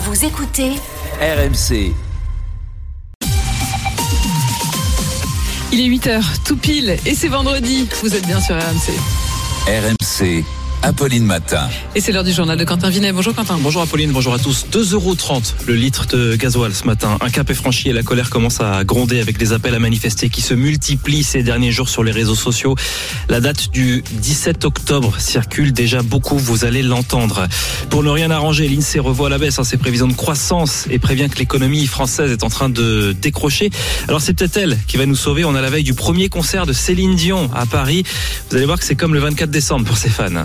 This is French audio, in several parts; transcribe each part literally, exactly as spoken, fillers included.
Vous écoutez R M C. Il est huit heures, tout pile, et c'est vendredi. Vous êtes bien sur R M C. R M C, Apolline Matin. Et c'est l'heure du journal de Quentin Vinet. Bonjour Quentin. Bonjour Apolline, bonjour à tous. deux euros trente le litre de gasoil ce matin. Un cap est franchi et la colère commence à gronder avec des appels à manifester qui se multiplient ces derniers jours sur les réseaux sociaux. La date du dix-sept octobre circule déjà beaucoup, vous allez l'entendre. Pour ne rien arranger, l'INSEE revoit à la baisse hein, ses prévisions de croissance et prévient que l'économie française est en train de décrocher. Alors c'est peut-être elle qui va nous sauver. On a la veille du premier concert de Céline Dion à Paris. Vous allez voir que c'est comme le vingt-quatre décembre pour ses fans.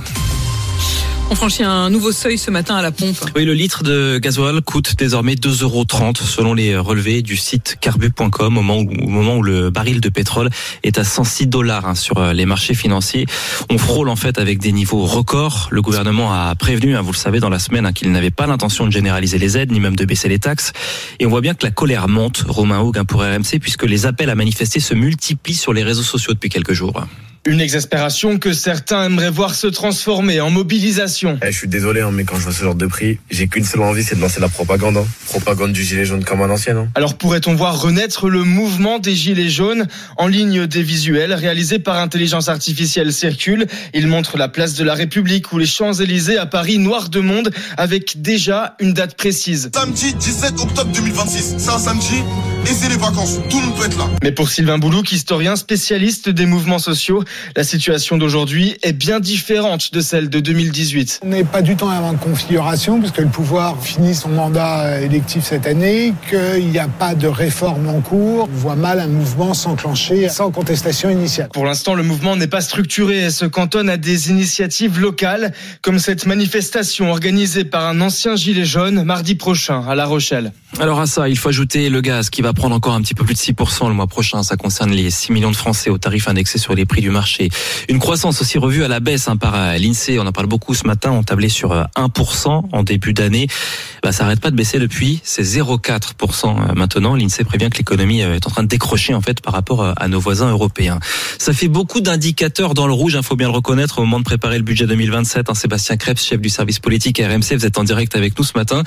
On franchit un nouveau seuil ce matin à la pompe. Oui, le litre de gasoil coûte désormais deux euros trente selon les relevés du site carbu point com au moment où, au moment où le baril de pétrole est à cent six dollars hein, sur les marchés financiers. On frôle en fait avec des niveaux records. Le gouvernement a prévenu, hein, vous le savez, dans la semaine hein, qu'il n'avait pas l'intention de généraliser les aides ni même de baisser les taxes. Et on voit bien que la colère monte, Romain Haug hein, pour R M C, puisque les appels à manifester se multiplient sur les réseaux sociaux depuis quelques jours. Une exaspération que certains aimeraient voir se transformer en mobilisation. Eh, je suis désolé, hein, mais quand je vois ce genre de prix, j'ai qu'une seule envie, c'est de lancer la propagande. Hein. Propagande du gilet jaune comme à l'ancienne. Hein. Alors pourrait-on voir renaître le mouvement des gilets jaunes? En ligne, des visuels réalisés par intelligence artificielle circulent. Ils montrent la place de la République ou les Champs-Élysées à Paris, noir de monde, avec déjà une date précise. Samedi dix-sept octobre deux mille vingt-six. C'est un samedi et c'est les vacances. Tout le monde peut être là. Mais pour Sylvain Boulouk, historien spécialiste des mouvements sociaux, la situation d'aujourd'hui est bien différente de celle de deux mille dix-huit. On n'est pas du tout dans la même configuration puisque le pouvoir finit son mandat électif cette année, qu'il n'y a pas de réforme en cours. On voit mal un mouvement s'enclencher sans contestation initiale. Pour l'instant, le mouvement n'est pas structuré et se cantonne à des initiatives locales, comme cette manifestation organisée par un ancien gilet jaune mardi prochain à La Rochelle. Alors à ça, il faut ajouter le gaz qui va prendre encore un petit peu plus de six pour cent le mois prochain. Ça concerne les six millions de Français au tarif indexé sur les prix du marché. Une croissance aussi revue à la baisse hein, par l'INSEE. On en parle beaucoup ce matin. On tablait sur un pour cent en début d'année. Bah, ça n'arrête pas de baisser depuis. C'est zéro virgule quatre pour cent maintenant. L'INSEE prévient que l'économie est en train de décrocher en fait par rapport à nos voisins européens. Ça fait beaucoup d'indicateurs dans le rouge. Il faut bien le reconnaître au moment de préparer le budget deux mille vingt-sept. Hein, Sébastien Krebs, chef du service politique à R M C, vous êtes en direct avec nous ce matin.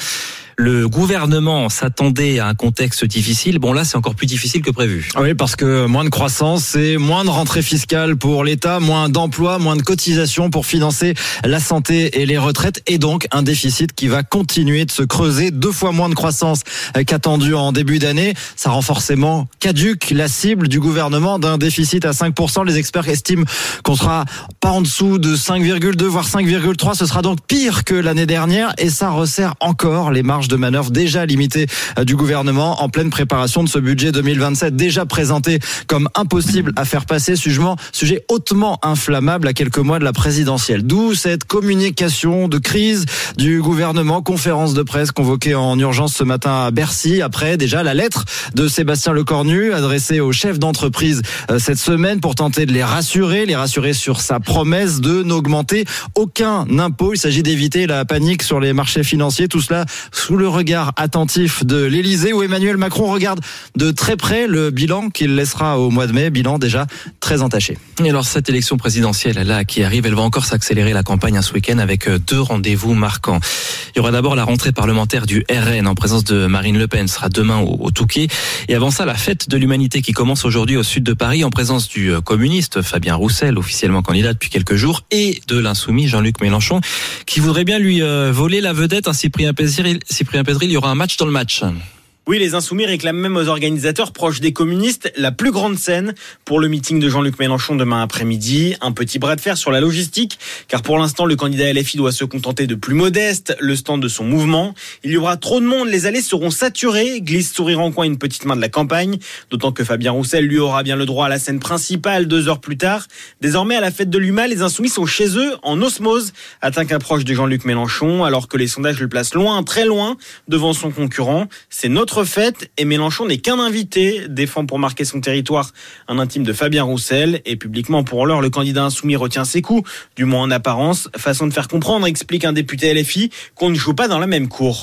Le gouvernement s'attendait à un contexte difficile. Bon, là, c'est encore plus difficile que prévu. Oui, parce que moins de croissance, c'est moins de rentrée fiscale pour l'État, moins d'emplois, moins de cotisations pour financer la santé et les retraites, et donc un déficit qui va continuer de se creuser. Deux fois moins de croissance qu'attendu en début d'année. Ça rend forcément caduque la cible du gouvernement d'un déficit à cinq pour cent. Les experts estiment qu'on sera pas en dessous de cinq virgule deux, voire cinq virgule trois. Ce sera donc pire que l'année dernière, et ça resserre encore les marges de manœuvre déjà limitées du gouvernement en pleine préparation de ce budget deux mille vingt-sept, déjà présenté comme impossible à faire passer, sujet, sujet hautement inflammable à quelques mois de la présidentielle. D'où cette communication de crise du gouvernement, conférence de presse convoquée en urgence ce matin à Bercy, après déjà la lettre de Sébastien Lecornu adressée aux chefs d'entreprise cette semaine pour tenter de les rassurer, les rassurer sur sa promesse de n'augmenter aucun impôt. Il s'agit d'éviter la panique sur les marchés financiers, tout cela sous le regard attentif de l'Élysée, où Emmanuel Macron regarde de très près le bilan qu'il laissera au mois de mai, bilan déjà très entaché. Et alors cette élection présidentielle là qui arrive, elle va encore s'accélérer la campagne ce week-end avec deux rendez-vous marquants. Il y aura d'abord la rentrée parlementaire du R N en présence de Marine Le Pen, ce sera demain au, au Touquet. Et avant ça, la fête de l'humanité qui commence aujourd'hui au sud de Paris en présence du communiste Fabien Roussel, officiellement candidat depuis quelques jours, et de l'insoumis Jean-Luc Mélenchon, qui voudrait bien lui euh, voler la vedette à Cyprien Pézeril. Cyprien Pézeril, il y aura un match dans le match. Oui, les Insoumis réclament même aux organisateurs proches des communistes la plus grande scène pour le meeting de Jean-Luc Mélenchon demain après-midi. Un petit bras de fer sur la logistique, car pour l'instant, le candidat L F I doit se contenter de plus modeste, le stand de son mouvement. Il y aura trop de monde, les allées seront saturées, glisse sourire en coin une petite main de la campagne, d'autant que Fabien Roussel, lui, aura bien le droit à la scène principale deux heures plus tard. Désormais, à la fête de l'U M A, les Insoumis sont chez eux, en osmose, atteint qu'un proche de Jean-Luc Mélenchon, alors que les sondages le placent loin, très loin, devant son concurrent. C'est notre fête et Mélenchon n'est qu'un invité, défend pour marquer son territoire un intime de Fabien Roussel, et publiquement pour l'heure le candidat insoumis retient ses coups, du moins en apparence, façon de faire comprendre, explique un député L F I, qu'on ne joue pas dans la même cour.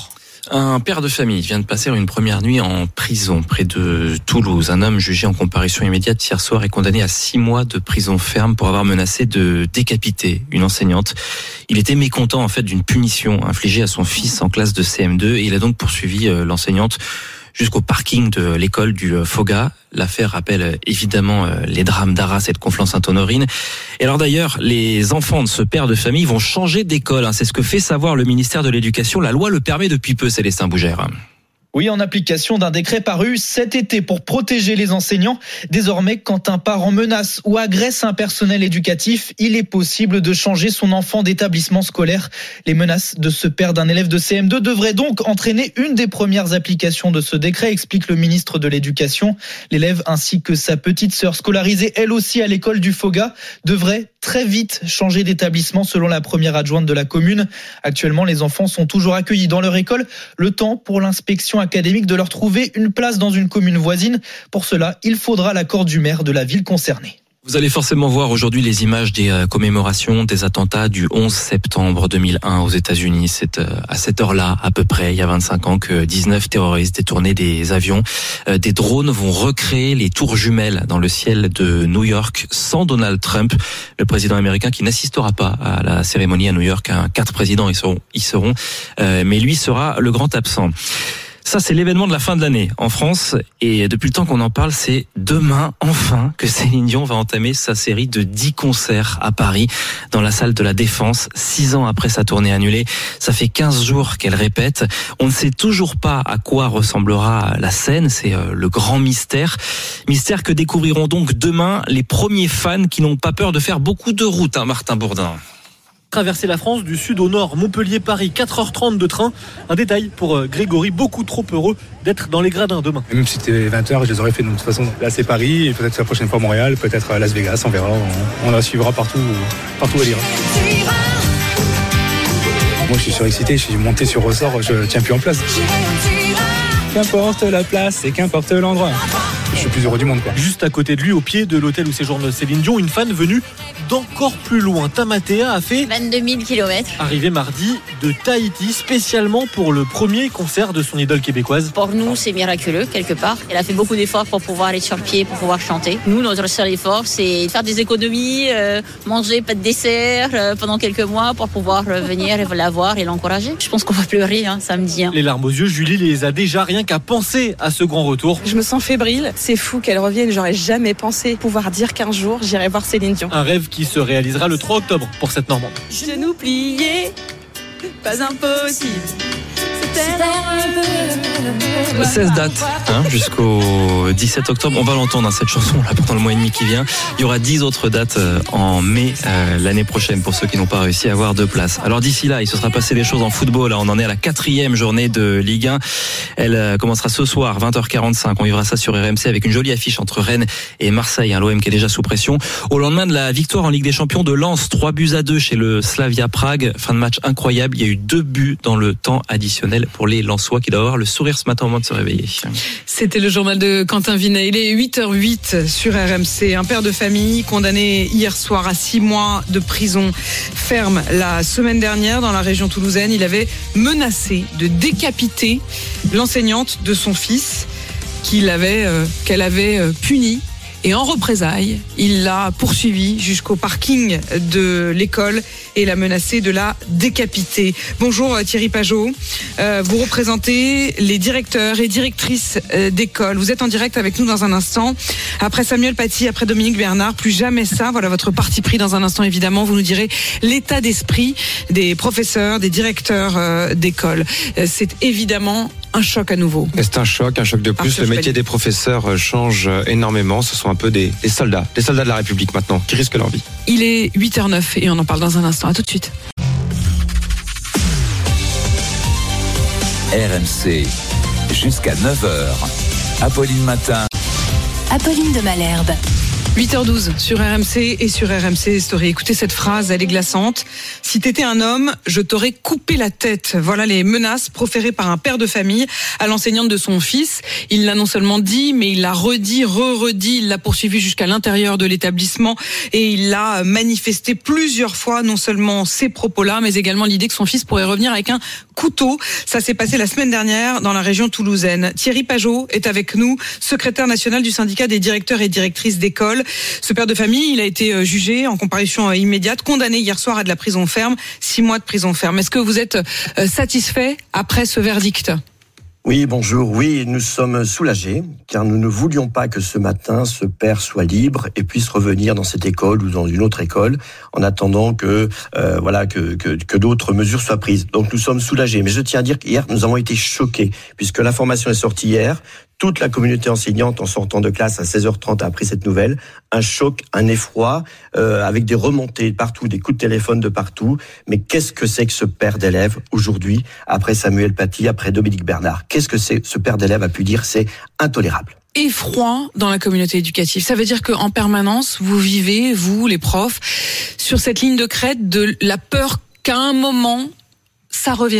Un père de famille vient de passer une première nuit en prison près de Toulouse. Un homme jugé en comparution immédiate hier soir est condamné à six mois de prison ferme pour avoir menacé de décapiter une enseignante. Il était mécontent en fait d'une punition infligée à son fils en classe de C M deux et il a donc poursuivi l'enseignante jusqu'au parking de l'école du Foga. L'affaire rappelle évidemment les drames d'Arras et de Conflans-Sainte-Honorine. Et alors d'ailleurs, les enfants de ce père de famille vont changer d'école. C'est ce que fait savoir le ministère de l'Éducation. La loi le permet depuis peu, Célestin Bougère. Oui, en application d'un décret paru cet été pour protéger les enseignants. Désormais, quand un parent menace ou agresse un personnel éducatif, il est possible de changer son enfant d'établissement scolaire. Les menaces de ce père d'un élève de C M deux devraient donc entraîner une des premières applications de ce décret, explique le ministre de l'Éducation. L'élève ainsi que sa petite sœur scolarisée, elle aussi à l'école du Foga, devraient très vite changer d'établissement selon la première adjointe de la commune. Actuellement, les enfants sont toujours accueillis dans leur école. Le temps pour l'inspection académique de leur trouver une place dans une commune voisine. Pour cela, il faudra l'accord du maire de la ville concernée. Vous allez forcément voir aujourd'hui les images des commémorations des attentats du onze septembre deux mille un aux États-Unis. C'est à cette heure-là, à peu près, il y a vingt-cinq ans, que dix-neuf terroristes détournaient des avions. Des drones vont recréer les tours jumelles dans le ciel de New York sans Donald Trump, le président américain qui n'assistera pas à la cérémonie à New York. Quatre présidents y seront, y seront, mais lui sera le grand absent. Ça, c'est l'événement de la fin de l'année en France. Et depuis le temps qu'on en parle, c'est demain, enfin, que Céline Dion va entamer sa série de dix concerts à Paris, dans la salle de la Défense, six ans après sa tournée annulée. Ça fait quinze jours qu'elle répète. On ne sait toujours pas à quoi ressemblera la scène. C'est le grand mystère. Mystère que découvriront donc demain les premiers fans qui n'ont pas peur de faire beaucoup de route, hein, Martin Bourdin. Traverser la France du sud au nord, Montpellier-Paris, quatre heures trente de train. Un détail pour Grégory, beaucoup trop heureux d'être dans les gradins demain. Même si c'était vingt heures, je les aurais fait de toute façon. Là c'est Paris, et peut-être la prochaine fois Montréal, peut-être Las Vegas, on verra. On, on la suivra partout, partout à lire. Moi je suis surexcité, je suis monté sur ressort, je tiens plus en place. Qu'importe la place et qu'importe l'endroit. Je suis le plus heureux du monde, quoi. Juste à côté de lui, au pied de l'hôtel où séjourne Céline Dion, une fan venue d'encore plus loin. Tamatea a fait vingt-deux mille kilomètres. Arrivé mardi de Tahiti, spécialement pour le premier concert de son idole québécoise. Pour nous, c'est miraculeux, quelque part. Elle a fait beaucoup d'efforts pour pouvoir être sur pied, pour pouvoir chanter. Nous, notre seul effort, c'est de faire des économies, euh, manger pas de dessert euh, pendant quelques mois pour pouvoir euh, venir et la voir et l'encourager. Je pense qu'on va pleurer hein, samedi. Hein. Les larmes aux yeux, Julie les a déjà rien qu'à penser à ce grand retour. Je me sens fébrile. C'est fou qu'elle revienne. J'aurais jamais pensé pouvoir dire qu'un jour, j'irai voir Céline Dion. Un rêve qui se réalisera le trois octobre pour cette Normande. Genoux pliés, pas impossible. seize dates hein, jusqu'au dix-sept octobre. On va l'entendre, hein, cette chanson là pendant le mois et demi qui vient. Il y aura dix autres dates euh, en mai euh, l'année prochaine pour ceux qui n'ont pas réussi à avoir deux places. Alors d'ici là, il se sera passé des choses en football. Là, on en est à la quatrième journée de Ligue un. Elle euh, commencera ce soir, vingt heures quarante-cinq. On vivra ça sur R M C avec une jolie affiche entre Rennes et Marseille. Hein, L'O M qui est déjà sous pression. Au lendemain de la victoire en Ligue des Champions de Lens, trois buts à deux chez le Slavia Prague. Fin de match incroyable. Il y a eu deux buts dans le temps additionnel pour les Lensois qui doivent avoir le sourire ce matin au moment de se réveiller. C'était le journal de Quentin Vinet. Il est huit heures huit sur R M C. Un père de famille condamné hier soir à six mois de prison ferme la semaine dernière dans la région toulousaine. Il avait menacé de décapiter l'enseignante de son fils qu'il avait, euh, qu'elle avait euh, punie. Et en représailles, il l'a poursuivie jusqu'au parking de l'école et l'a menacée de la décapiter. Bonjour Thierry Pajot, euh, vous représentez les directeurs et directrices d'école. Vous êtes en direct avec nous dans un instant. Après Samuel Paty, après Dominique Bernard, plus jamais ça. Voilà votre parti pris dans un instant évidemment. Vous nous direz l'état d'esprit des professeurs, des directeurs d'école. C'est évidemment un choc à nouveau. C'est un choc, un choc de plus. Le métier des professeurs change énormément. Ce sont un peu des, des soldats, des soldats de la République maintenant, qui risquent leur vie. Il est huit heures neuf et on en parle dans un instant. À tout de suite. R M C, jusqu'à neuf heures. Apolline Matin. Apolline de Malherbe. huit heures douze sur R M C et sur R M C Story. Écoutez cette phrase, elle est glaçante. Si t'étais un homme, je t'aurais coupé la tête. Voilà les menaces proférées par un père de famille à l'enseignante de son fils. Il l'a non seulement dit, mais il l'a redit, re-redit. Il l'a poursuivi jusqu'à l'intérieur de l'établissement et il l'a manifesté plusieurs fois, non seulement ces propos-là, mais également l'idée que son fils pourrait revenir avec un couteau. Ça s'est passé la semaine dernière dans la région toulousaine. Thierry Pajot est avec nous, secrétaire national du syndicat des directeurs et directrices d'école. Ce père de famille, il a été jugé en comparution immédiate, condamné hier soir à de la prison ferme, six mois de prison ferme. Est-ce que vous êtes satisfait après ce verdict ? Oui, bonjour. Oui, nous sommes soulagés, car nous ne voulions pas que ce matin, ce père soit libre et puisse revenir dans cette école ou dans une autre école, en attendant que euh, voilà que, que, que d'autres mesures soient prises. Donc nous sommes soulagés. Mais je tiens à dire qu'hier, nous avons été choqués, puisque l'information est sortie hier. Toute la communauté enseignante, en sortant de classe à seize heures trente, a appris cette nouvelle. Un choc, un effroi, euh, avec des remontées partout, des coups de téléphone de partout. Mais qu'est-ce que c'est que ce père d'élève aujourd'hui, après Samuel Paty, après Dominique Bernard ? Qu'est-ce que c'est, ce père d'élève a pu dire ? C'est intolérable. Effroi dans la communauté éducative. Ça veut dire qu'en permanence, vous vivez, vous, les profs, sur cette ligne de crête de la peur qu'à un moment, ça revienne ?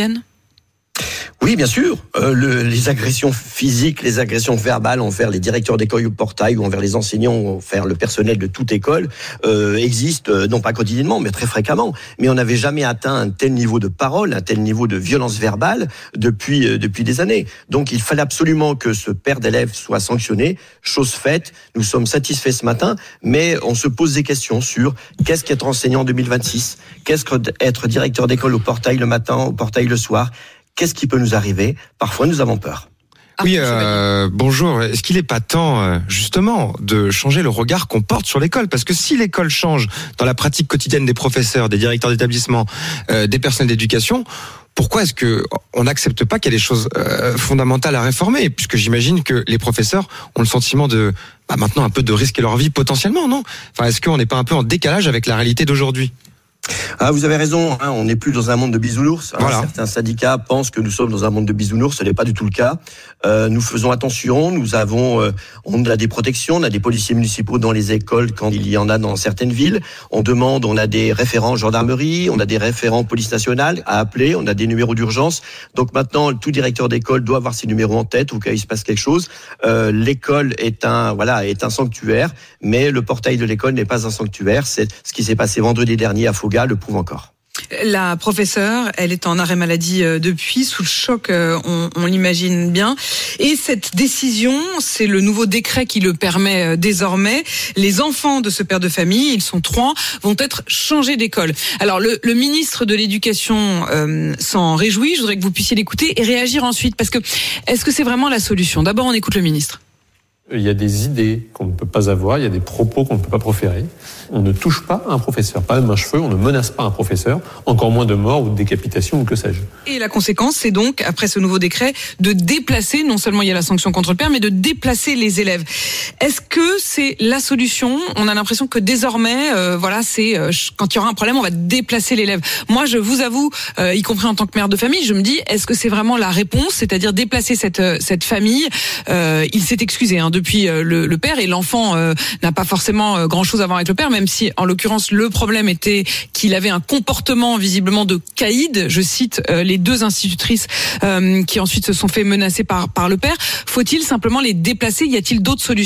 Oui, bien sûr. Euh, le, les agressions physiques, les agressions verbales envers les directeurs d'école au portail ou envers les enseignants ou envers le personnel de toute école euh, existent, euh, non pas quotidiennement, mais très fréquemment. Mais on n'avait jamais atteint un tel niveau de parole, un tel niveau de violence verbale depuis euh, depuis des années. Donc il fallait absolument que ce père d'élève soit sanctionné. Chose faite, nous sommes satisfaits ce matin, mais on se pose des questions sur qu'est-ce qu'être enseignant en deux mille vingt-six ? Qu'est-ce qu'être directeur d'école au portail le matin, au portail le soir ? Qu'est-ce qui peut nous arriver ? Parfois, nous avons peur. Oui, euh, bonjour. Est-ce qu'il n'est pas temps, justement, de changer le regard qu'on porte sur l'école ? Parce que si l'école change dans la pratique quotidienne des professeurs, des directeurs d'établissement, euh, des personnels d'éducation, pourquoi est-ce que on n'accepte pas qu'il y a des choses euh, fondamentales à réformer ? Puisque j'imagine que les professeurs ont le sentiment de, bah, maintenant, un peu de risquer leur vie potentiellement, non ? Enfin, est-ce qu'on n'est pas un peu en décalage avec la réalité d'aujourd'hui ? Ah, vous avez raison, hein, on n'est plus dans un monde de bisounours. Hein, voilà. Certains syndicats pensent que nous sommes dans un monde de bisounours, ce n'est pas du tout le cas. Euh, nous faisons attention, nous avons, euh, on a des protections, on a des policiers municipaux dans les écoles quand il y en a dans certaines villes. On demande, on a des référents gendarmerie, on a des référents police nationale à appeler, on a des numéros d'urgence. Donc maintenant, tout directeur d'école doit avoir ses numéros en tête au cas où il se passe quelque chose. Euh, l'école est un, voilà, est un sanctuaire, mais le portail de l'école n'est pas un sanctuaire. C'est ce qui s'est passé vendredi dernier à Foga le prouve encore. La professeure, elle est en arrêt maladie depuis, sous le choc, on, on l'imagine bien. Et cette décision, c'est le nouveau décret qui le permet désormais. Les enfants de ce père de famille, ils sont trois, vont être changés d'école. Alors le, le ministre de l'Éducation euh, s'en réjouit. Je voudrais que vous puissiez l'écouter et réagir ensuite, parce que est-ce que c'est vraiment la solution ? D'abord, on écoute le ministre. Il y a des idées qu'on ne peut pas avoir, il y a des propos qu'on ne peut pas proférer. On ne touche pas un professeur, pas même un cheveu, on ne menace pas un professeur, encore moins de mort ou de décapitation ou que sais-je. Et la conséquence, c'est donc, après ce nouveau décret, de déplacer, non seulement il y a la sanction contre le père, mais de déplacer les élèves. Est-ce que c'est la solution ? On a l'impression que désormais, euh, voilà, c'est euh, quand il y aura un problème, on va déplacer l'élève. Moi, je vous avoue, euh, y compris en tant que mère de famille, je me dis, est-ce que c'est vraiment la réponse ? C'est-à-dire déplacer cette cette famille. euh, Il s'est excusé, hein, depuis euh, le, le père, et l'enfant euh, n'a pas forcément euh, grand-chose à voir avec le père, même si, en l'occurrence, le problème était qu'il avait un comportement visiblement de caïd. Je cite euh, les deux institutrices euh, qui ensuite se sont fait menacer par, par le père. Faut-il simplement les déplacer ? Y a-t-il d'autres solutions ?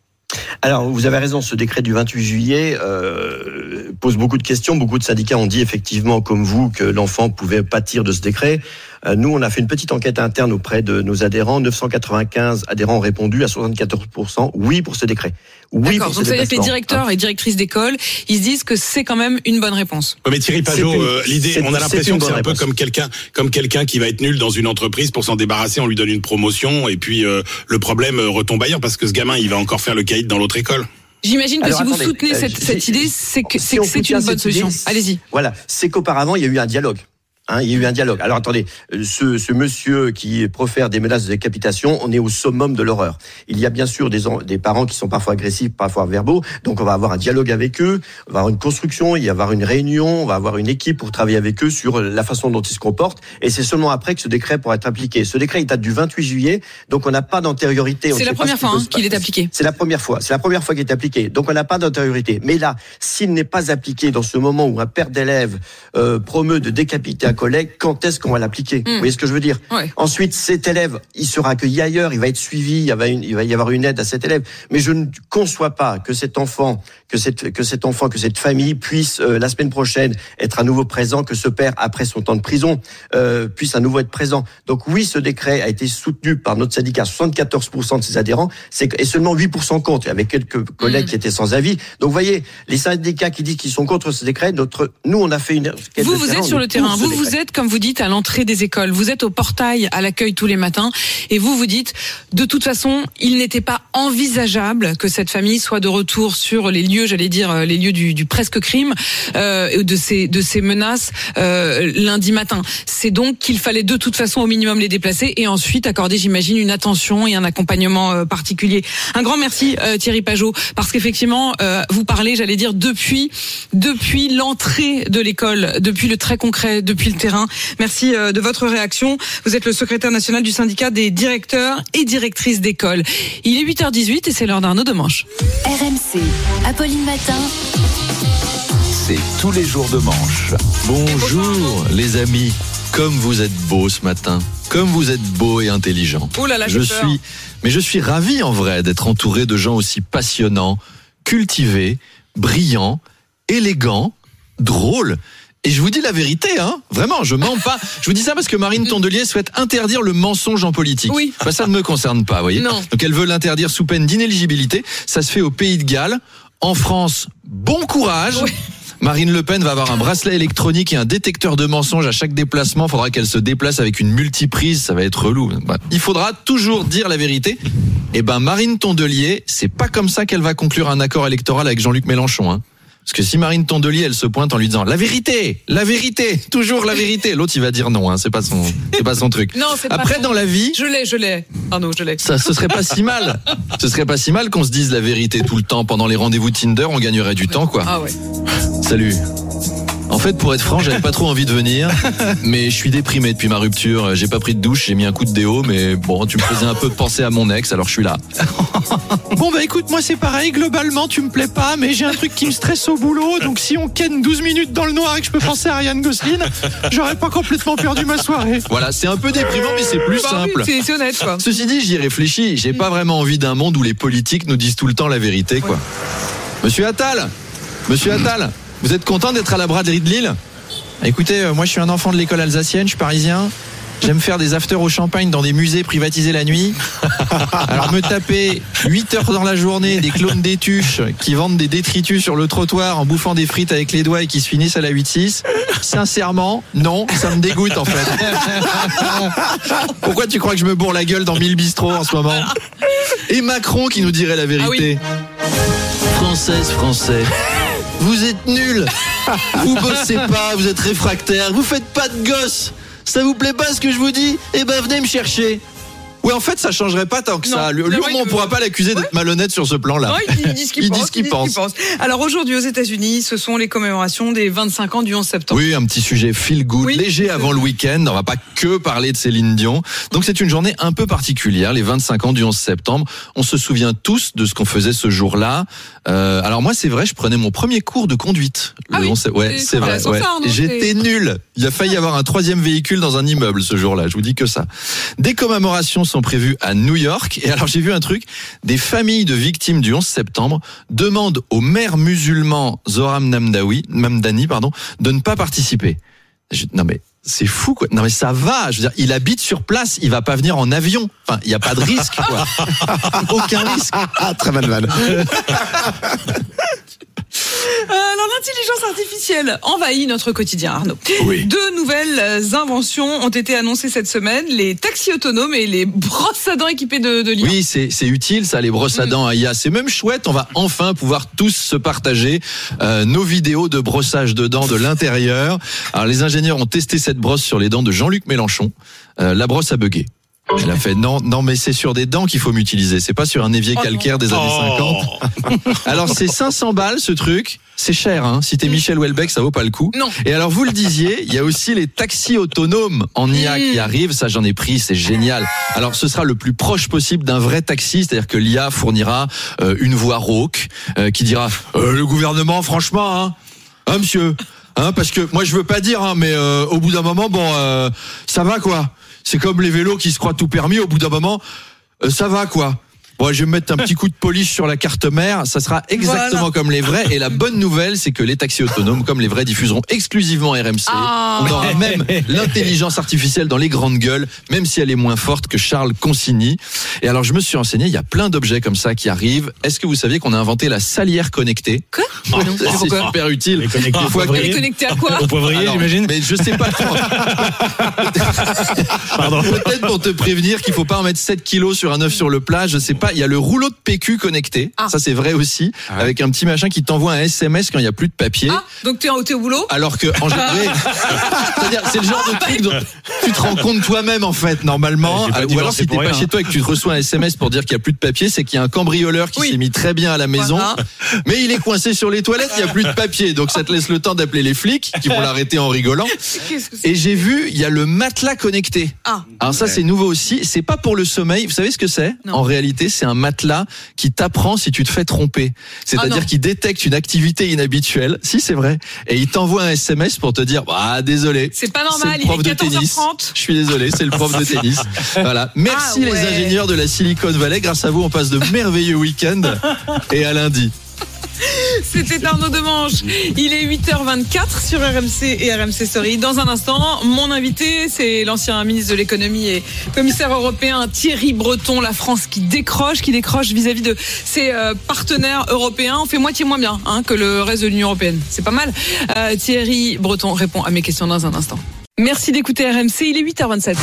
Alors, vous avez raison, ce décret du vingt-huit juillet euh, pose beaucoup de questions. Beaucoup de syndicats ont dit effectivement, comme vous, que l'enfant pouvait pâtir de ce décret. Euh, nous, on a fait une petite enquête interne auprès de nos adhérents. neuf cent quatre-vingt-quinze adhérents ont répondu à soixante-quatorze pour cent oui pour ce décret. Oui. D'accord, donc ça veut dire que les directeurs hein. et directrices d'école, ils se disent que c'est quand même une bonne réponse. Ouais, mais Thierry Pajot, euh, l'idée, on a l'impression que c'est un réponse. peu comme quelqu'un, comme quelqu'un qui va être nul dans une entreprise, pour s'en débarrasser, on lui donne une promotion et puis euh, le problème retombe ailleurs parce que ce gamin, il va encore faire le caïd dans l'autre école. J'imagine que Alors, si attendez, vous soutenez euh, cette, cette idée, c'est que si c'est, que c'est une bonne solution. Idée, Allez-y. Voilà, c'est qu'auparavant, il y a eu un dialogue. Hein, il y a eu un dialogue. Alors attendez, ce, ce monsieur qui profère des menaces de décapitation, on est au summum de l'horreur. Il y a bien sûr des, des parents qui sont parfois agressifs, parfois verbaux, donc on va avoir un dialogue avec eux, on va avoir une construction, il va y avoir une réunion, on va avoir une équipe pour travailler avec eux sur la façon dont ils se comportent, et c'est seulement après que ce décret pourra être appliqué. Ce décret, il date du vingt-huit juillet, donc on n'a pas d'antériorité. C'est la première fois hein, qu'il est appliqué. C'est la première fois, c'est la première fois qu'il est appliqué, donc on n'a pas d'antériorité. Mais là, s'il n'est pas appliqué dans ce moment où un père d'élève euh, promeut de décapiter un collègue, quand est-ce qu'on va l'appliquer? mmh. Vous voyez ce que je veux dire? ouais. Ensuite, cet élève, il sera accueilli ailleurs, il va être suivi, il va, une, il va y avoir une aide à cet élève. Mais je ne conçois pas que cet enfant, que cette, que cet enfant, que cette famille puisse euh, la semaine prochaine être à nouveau présent, que ce père, après son temps de prison, euh, puisse à nouveau être présent. Donc oui, ce décret a été soutenu par notre syndicat, soixante-quatorze pour cent de ses adhérents, c'est, et seulement huit pour cent contre, avec quelques collègues mmh. qui étaient sans avis. Donc vous voyez, les syndicats qui disent qu'ils sont contre ce décret, notre, nous on a fait une... Vous, vous êtes sur le terrain, vous, vous êtes, comme vous dites, à l'entrée des écoles, vous êtes au portail à l'accueil tous les matins, et vous vous dites, de toute façon, il n'était pas envisageable que cette famille soit de retour sur les lieux, j'allais dire, les lieux du, du presque crime, euh, de ces, de ces menaces euh, lundi matin. C'est donc qu'il fallait de toute façon au minimum les déplacer et ensuite accorder, j'imagine, une attention et un accompagnement euh, particulier. Un grand merci euh, Thierry Pageot, parce qu'effectivement, euh, vous parlez, j'allais dire, depuis, depuis l'entrée de l'école, depuis le très concret, depuis le terrain. Merci euh, de votre réaction. Vous êtes le secrétaire national du syndicat des directeurs et directrices d'école. Il est huit heures dix-huit et c'est l'heure d'Arnaud Demanche. R M C, Apolline Matin. C'est tous les jours de manche. Bonjour les amis, comme vous êtes beaux ce matin, comme vous êtes beaux et intelligents. Oh là là, je j'ai peur. suis, mais je suis ravi en vrai d'être entouré de gens aussi passionnants, cultivés, brillants, élégants, drôles. Et je vous dis la vérité, hein, vraiment, je mens pas. Je vous dis ça parce que Marine Tondelier souhaite interdire le mensonge en politique. Oui. Bah, ça ne me concerne pas, vous voyez. Non. Donc elle veut l'interdire sous peine d'inéligibilité. Ça se fait au Pays de Galles. En France, bon courage. Oui. Marine Le Pen va avoir un bracelet électronique et un détecteur de mensonges à chaque déplacement. Il faudra qu'elle se déplace avec une multiprise, ça va être relou. Bah, il faudra toujours dire la vérité. Et ben Marine Tondelier, c'est pas comme ça qu'elle va conclure un accord électoral avec Jean-Luc Mélenchon, hein. Parce que si Marine Tondelier, elle se pointe en lui disant la vérité, la vérité, toujours la vérité, l'autre il va dire non, hein, c'est pas son, c'est pas son truc. Non, c'est Après pas dans la vie, je l'ai, je l'ai. Ah non, je l'ai. Ça, ce serait pas si mal. Ce serait pas si mal qu'on se dise la vérité tout le temps pendant les rendez-vous Tinder, on gagnerait du temps, quoi. Ah ouais. Salut. En fait, pour être franc, j'avais pas trop envie de venir, mais je suis déprimé depuis ma rupture. J'ai pas pris de douche, j'ai mis un coup de déo, mais bon, tu me faisais un peu penser à mon ex, alors je suis là. Bon bah écoute, moi c'est pareil, globalement tu me plais pas, mais j'ai un truc qui me stresse au boulot, donc si on ken douze minutes dans le noir et que je peux penser à Ryan Gosling, j'aurais pas complètement perdu ma soirée. Voilà, c'est un peu déprimant, mais c'est plus bah simple. Oui, c'est honnête, quoi. Ceci dit, j'y réfléchis, j'ai pas vraiment envie d'un monde où les politiques nous disent tout le temps la vérité, quoi. Monsieur Attal, Monsieur Attal, vous êtes content d'être à la braderie de Lille ? Écoutez, euh, moi je suis un enfant de l'école alsacienne, je suis parisien. J'aime faire des afters au champagne dans des musées privatisés la nuit. Alors me taper huit heures dans la journée des clones des tuches qui vendent des détritus sur le trottoir en bouffant des frites avec les doigts et qui se finissent à la huit six. Sincèrement, non, ça me dégoûte en fait. Pourquoi tu crois que je me bourre la gueule dans mille bistrots en ce moment ? Et Macron qui nous dirait la vérité. Ah oui. Française, Français, vous êtes nuls. Vous bossez pas, vous êtes réfractaires, vous faites pas de gosses. Ça vous plaît pas ce que je vous dis ? Eh ben venez me chercher. Ouais, en fait, ça changerait pas tant que non, ça. Lui, au moins, on ne pourra pas l'accuser d'être ouais. malhonnête sur ce plan-là. Non, il dit ce qu'il, il pense, dit ce qu'il il pense. Dit ce qu'il pense. Alors aujourd'hui, aux États-Unis, ce sont les commémorations des vingt-cinq ans du onze septembre. Oui, un petit sujet feel good, oui, léger avant le week-end. On va pas que parler de Céline Dion. Donc c'est une journée un peu particulière, les vingt-cinq ans du onze septembre. On se souvient tous de ce qu'on faisait ce jour-là. Euh, alors moi, c'est vrai, je prenais mon premier cours de conduite. Ah le oui, onze... Ouais, c'est, c'est vrai. Ouais. Ça, J'étais nul. Il a failli y avoir un troisième véhicule dans un immeuble ce jour-là. Je vous dis que ça. Des commémorations sont prévues à New York. Et alors j'ai vu un truc, des familles de victimes du onze septembre demandent au maire musulman Zohran Mamdani, Mamdani pardon, de ne pas participer. Je, non mais c'est fou quoi. Non mais ça va, je veux dire, il habite sur place, il va pas venir en avion. Enfin, il y a pas de risque quoi. Aucun risque. Très mal mal. Euh, alors l'intelligence artificielle envahit notre quotidien, Arnaud. Oui. Deux nouvelles inventions ont été annoncées cette semaine, les taxis autonomes et les brosses à dents équipées de, de liens. Oui, c'est, c'est utile ça, les brosses à dents à I A. C'est même chouette, on va enfin pouvoir tous se partager euh, nos vidéos de brossage de dents de l'intérieur. Alors les ingénieurs ont testé cette brosse sur les dents de Jean-Luc Mélenchon. Euh, la brosse a bugué. Elle a fait non, non, mais c'est sur des dents qu'il faut m'utiliser. C'est pas sur un évier calcaire des années cinquante. Alors c'est cinq cents balles ce truc. C'est cher, hein. Si t'es Michel Houellebecq, ça vaut pas le coup. Non. Et alors vous le disiez, il y a aussi les taxis autonomes en I A qui arrivent. Ça, j'en ai pris, c'est génial. Alors ce sera le plus proche possible d'un vrai taxi, c'est-à-dire que l'I A fournira euh, une voix rauque euh, qui dira euh, le gouvernement, franchement, hein, hein monsieur, hein, parce que moi je veux pas dire, hein, mais euh, au bout d'un moment, bon, euh, ça va quoi. C'est comme les vélos qui se croient tout permis, au bout d'un moment, euh, ça va quoi. Bon, je vais me mettre un petit coup de polish sur la carte mère, ça sera exactement voilà. comme les vrais. Et la bonne nouvelle, c'est que les taxis autonomes, comme les vrais, diffuseront exclusivement R M C. Ah. On aura même l'intelligence artificielle dans les grandes gueules, même si elle est moins forte que Charles Consigny. Et alors, je me suis renseigné, il y a plein d'objets comme ça qui arrivent. Est-ce que vous saviez qu'on a inventé la salière connectée? Quoi? Oh, c'est, c'est super utile. Elle est connectée à quoi? Au poivrier, alors, j'imagine. Mais je sais pas trop. Pardon. Peut-être pour te prévenir qu'il faut pas en mettre sept kilos sur un œuf sur le plat, je sais pas. Il y a le rouleau de P Q connecté, ah. ça c'est vrai aussi, ah ouais. avec un petit machin qui t'envoie un S M S quand il y a plus de papier. Ah, donc t'es, t'es au boulot. Alors que en général, c'est-à-dire c'est le genre de truc dont tu te rends compte toi-même en fait normalement. Ouais, ou alors si t'es pas rien. Chez toi et que tu te reçois un S M S pour dire qu'il y a plus de papier, c'est qu'il y a un cambrioleur qui oui. s'est mis très bien à la maison, voilà. mais il est coincé sur les toilettes, il y a plus de papier, donc ça te laisse le temps d'appeler les flics qui vont l'arrêter en rigolant. Et j'ai vu, il y a le matelas connecté. Ah. Alors ça ouais. c'est nouveau aussi. C'est pas pour le sommeil. Vous savez ce que c'est? Non. En réalité, c'est un matelas qui t'apprend si tu te fais tromper. C'est-à-dire ah qu'il détecte une activité inhabituelle. Si, c'est vrai. Et il t'envoie un S M S pour te dire, ah, désolé. C'est pas normal, c'est le prof il est de tennis. quatorze heures trente. Je suis désolé, c'est le prof de tennis. Voilà. Merci ah ouais. les ingénieurs de la Silicon Valley. Grâce à vous, on passe de merveilleux week-ends. Et à lundi. C'était Arnaud Demange. Il est huit heures vingt-quatre sur R M C et R M C Story. Dans un instant, mon invité, c'est l'ancien ministre de l'économie et commissaire européen Thierry Breton. La France qui décroche, qui décroche vis-à-vis de ses euh, partenaires européens. On fait moitié moins bien hein, que le reste de l'Union européenne. C'est pas mal. Euh, Thierry Breton répond à mes questions dans un instant. Merci d'écouter R M C. Il est huit heures vingt-sept.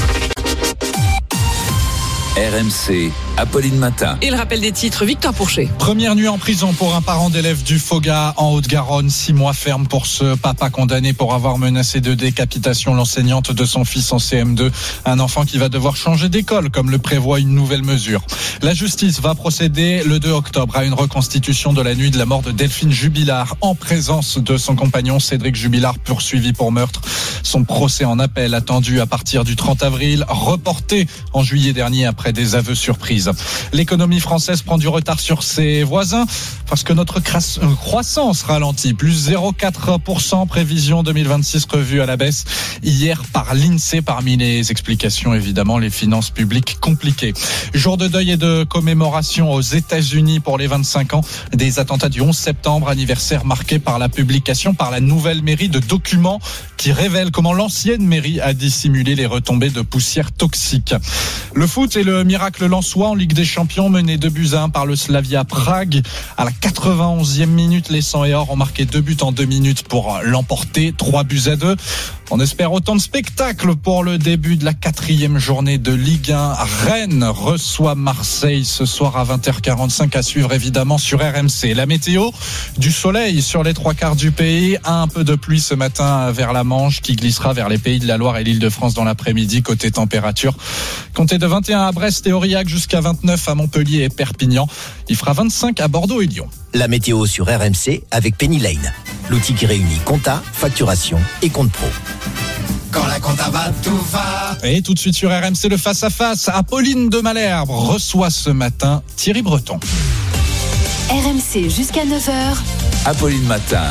R M C, Apolline Matin. Et le rappel des titres, Victor Pourchet. Première nuit en prison pour un parent d'élève du Foga en Haute-Garonne. Six mois ferme pour ce papa condamné pour avoir menacé de décapitation l'enseignante de son fils en C M deux. Un enfant qui va devoir changer d'école, comme le prévoit une nouvelle mesure. La justice va procéder le deux octobre à une reconstitution de la nuit de la mort de Delphine Jubilard en présence de son compagnon Cédric Jubilard, poursuivi pour meurtre. Son procès en appel attendu à partir du trente avril, reporté en juillet dernier après des aveux surprises. L'économie française prend du retard sur ses voisins parce que notre croissance ralentit. Plus zéro virgule quatre pour cent, prévision deux mille vingt-six revue à la baisse hier par l'INSEE. Parmi les explications, évidemment, les finances publiques compliquées. Jour de deuil et de commémoration aux États-Unis pour les vingt-cinq ans des attentats du onze septembre, anniversaire marqué par la publication par la nouvelle mairie de documents qui révèlent comment l'ancienne mairie a dissimulé les retombées de poussière toxique. Le foot et le miracle lensois en Ligue des Champions, mené deux buts à un par le Slavia Prague. À la quatre-vingt-onzième minute, les cent et or ont marqué deux buts en deux minutes pour l'emporter, trois buts à deux. On espère autant de spectacles pour le début de la quatrième journée de Ligue un. Rennes reçoit Marseille ce soir à vingt heures quarante-cinq, à suivre évidemment sur R M C. La météo, du soleil sur les trois quarts du pays, un peu de pluie ce matin vers la Manche qui glissera vers les pays de la Loire et l'Île-de-France dans l'après-midi. Côté température, comptez de vingt et un à Brest et Aurillac jusqu'à vingt-neuf à Montpellier et Perpignan. Il fera vingt-cinq à Bordeaux et Lyon. La météo sur R M C avec Penny Lane, l'outil qui réunit compta, facturation et compte pro. Quand la compta va, tout va. Et tout de suite sur R M C, le face-à-face. Apolline de Malherbe reçoit ce matin Thierry Breton. R M C jusqu'à neuf heures. Apolline Matin.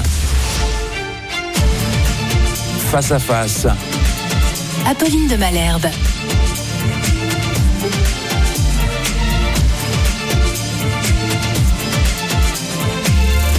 Face-à-face. Apolline de Malherbe.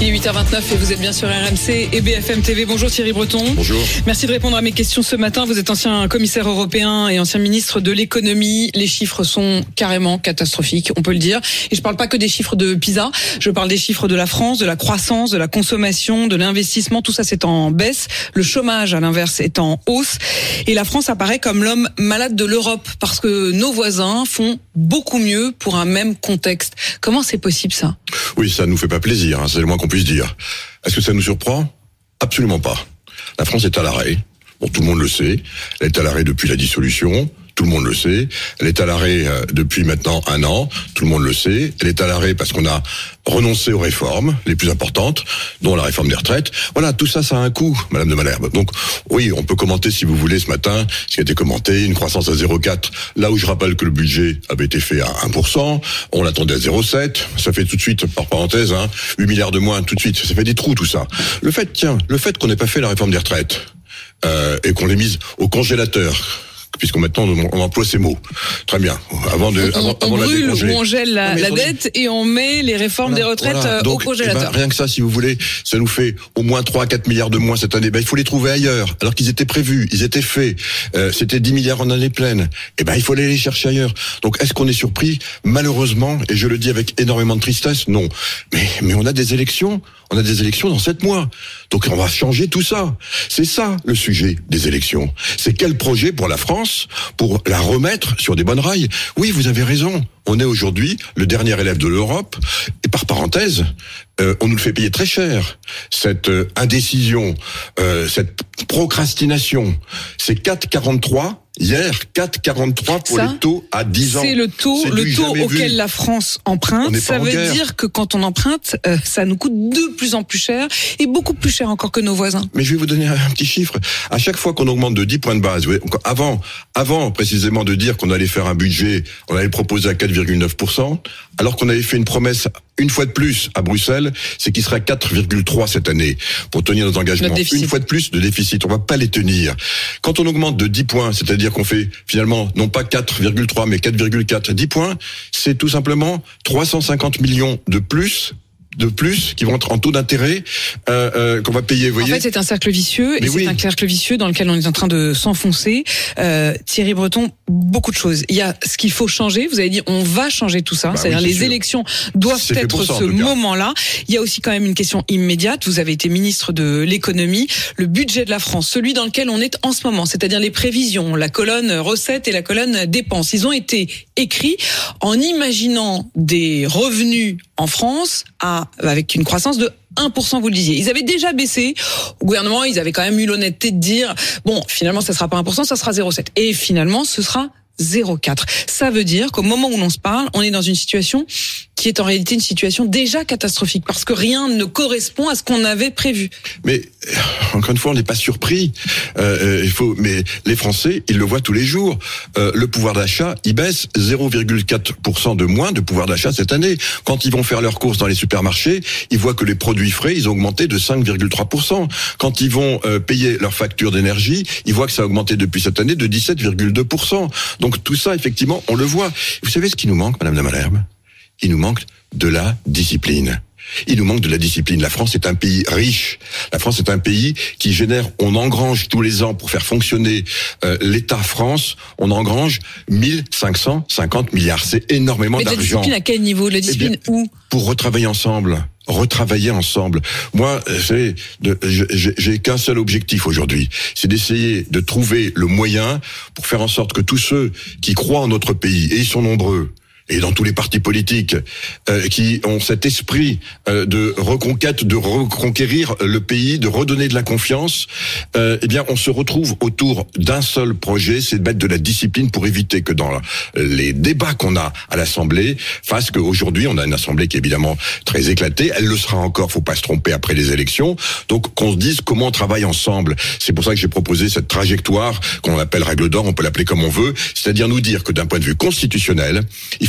Il est huit heures vingt-neuf et vous êtes bien sur R M C et B F M T V. Bonjour Thierry Breton. Bonjour. Merci de répondre à mes questions ce matin. Vous êtes ancien commissaire européen et ancien ministre de l'économie. Les chiffres sont carrément catastrophiques, on peut le dire. Et je parle pas que des chiffres de PISA. Je parle des chiffres de la France, de la croissance, de la consommation, de l'investissement. Tout ça, c'est en baisse. Le chômage, à l'inverse, est en hausse. Et la France apparaît comme l'homme malade de l'Europe parce que nos voisins font beaucoup mieux pour un même contexte. Comment c'est possible, ça? Oui, ça nous fait pas plaisir, hein, c'est le moins qu'on puisse dire. Est-ce que ça nous surprend? Absolument pas. La France est à l'arrêt. Bon, tout le monde le sait. Elle est à l'arrêt depuis la dissolution. Tout le monde le sait. Elle est à l'arrêt depuis maintenant un an. Tout le monde le sait. Elle est à l'arrêt parce qu'on a renoncé aux réformes les plus importantes, dont la réforme des retraites. Voilà, tout ça, ça a un coût, Madame de Malherbe. Donc, oui, on peut commenter, si vous voulez, ce matin, ce qui a été commenté, une croissance à zéro virgule quatre. Là où je rappelle que le budget avait été fait à un pour cent, on l'attendait à zéro virgule sept. Ça fait tout de suite, par parenthèse, hein, huit milliards de moins tout de suite. Ça fait des trous, tout ça. Le fait, tiens, le fait qu'on n'ait pas fait la réforme des retraites, euh, et qu'on l'ait mise au congélateur, puisqu'on maintenant on emploie ces mots. Très bien. Avant de, on, avant, on avant brûle la ou on gèle la, la dette et on met les réformes voilà, des retraites voilà. Donc, au congélateur. Eh ben, rien que ça, si vous voulez, ça nous fait au moins trois à quatre milliards de moins cette année. Ben, il faut les trouver ailleurs, alors qu'ils étaient prévus, ils étaient faits. Euh, c'était dix milliards en année pleine. Eh ben, il faut aller les chercher ailleurs. Donc, est-ce qu'on est surpris? Malheureusement, et je le dis avec énormément de tristesse, non. Mais, mais on a des élections. On a des élections dans sept mois. Donc on va changer tout ça. C'est ça le sujet des élections. C'est quel projet pour la France, pour la remettre sur des bonnes rails. Oui, vous avez raison. On est aujourd'hui le dernier élève de l'Europe. Et par parenthèse, euh, on nous le fait payer très cher. Cette euh, indécision, euh, cette procrastination, c'est quatre virgule quarante-trois. Hier, quatre virgule quarante-trois pour ça, les taux à dix ans. C'est le taux, c'est le taux auquel vu. La France emprunte. Ça veut guerre. dire que quand on emprunte, euh, ça nous coûte de plus en plus cher et beaucoup plus cher encore que nos voisins. Mais je vais vous donner un petit chiffre. À chaque fois qu'on augmente de dix points de base, vous voyez, avant, avant précisément de dire qu'on allait faire un budget, on allait le proposer à quatre virgule neuf pour cent, alors qu'on avait fait une promesse une fois de plus à Bruxelles, c'est qu'il serait à quatre virgule trois cette année pour tenir nos engagements. Une fois de plus de déficit, on va pas les tenir. Quand on augmente de dix points, c'est-à-dire qu'on fait finalement non pas quatre virgule trois mais quatre virgule quatre, dix points, c'est tout simplement trois cent cinquante millions de plus de plus qui vont être en taux d'intérêt euh, euh, qu'on va payer. Vous voyez, en fait, c'est un cercle vicieux Mais et oui. c'est un cercle vicieux dans lequel on est en train de s'enfoncer. Euh, Thierry Breton, beaucoup de choses. Il y a ce qu'il faut changer. Vous avez dit, on va changer tout ça. Bah C'est-à-dire oui, les c'est sûr. élections doivent C'est fait être pour ça, en ce tout cas. moment-là. Il y a aussi quand même une question immédiate. Vous avez été ministre de l'économie. Le budget de la France, celui dans lequel on est en ce moment, c'est-à-dire les prévisions, la colonne recettes et la colonne dépenses, ils ont été écrits en imaginant des revenus en France à, avec une croissance de un pour cent, vous le disiez. Ils avaient déjà baissé. Au gouvernement, ils avaient quand même eu l'honnêteté de dire, bon, finalement, ça sera pas un pour cent, ça sera zéro virgule sept. Et finalement, ce sera zéro virgule quatre. Ça veut dire qu'au moment où l'on se parle, on est dans une situation qui est en réalité une situation déjà catastrophique parce que rien ne correspond à ce qu'on avait prévu. Mais encore une fois, on n'est pas surpris. Euh, il faut, mais les Français, ils le voient tous les jours. Euh, le pouvoir d'achat, il baisse zéro virgule quatre pour cent de moins de pouvoir d'achat cette année. Quand ils vont faire leurs courses dans les supermarchés, ils voient que les produits frais, ils ont augmenté de cinq virgule trois pour cent. Quand ils vont euh, payer leurs factures d'énergie, ils voient que ça a augmenté depuis cette année de dix-sept virgule deux pour cent. Donc tout ça, effectivement, on le voit. Vous savez ce qui nous manque, Madame de Malherbe ? Il nous manque de la discipline. Il nous manque de la discipline. La France est un pays riche. La France est un pays qui génère, on engrange tous les ans pour faire fonctionner euh, l'État France, on engrange mille cinq cent cinquante milliards. C'est énormément Mais d'argent. Mais la discipline à quel niveau ? La discipline eh bien, où ? Pour retravailler ensemble. Retravailler ensemble. Moi, c'est, de, j'ai, j'ai qu'un seul objectif aujourd'hui, c'est d'essayer de trouver le moyen pour faire en sorte que tous ceux qui croient en notre pays, et ils sont nombreux, et dans tous les partis politiques euh, qui ont cet esprit euh, de reconquête, de reconquérir le pays, de redonner de la confiance, euh, eh bien, on se retrouve autour d'un seul projet, c'est de mettre de la discipline pour éviter que dans les débats qu'on a à l'Assemblée, fasse qu'aujourd'hui, on a une Assemblée qui est évidemment très éclatée, elle le sera encore, faut pas se tromper après les élections, donc qu'on se dise comment on travaille ensemble. C'est pour ça que j'ai proposé cette trajectoire qu'on appelle règle d'or, on peut l'appeler comme on veut, c'est-à-dire nous dire que d'un point de vue constitutionnel, il faut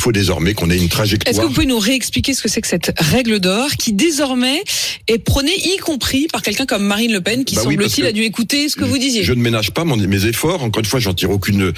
faut désormais qu'on ait une trajectoire. Est-ce que vous pouvez nous réexpliquer ce que c'est que cette règle d'or qui désormais est prônée, y compris par quelqu'un comme Marine Le Pen, qui bah semble-t-il oui, a dû écouter ce que vous disiez? Je ne ménage pas mon, mes efforts. Encore une fois, j'en tire aucune,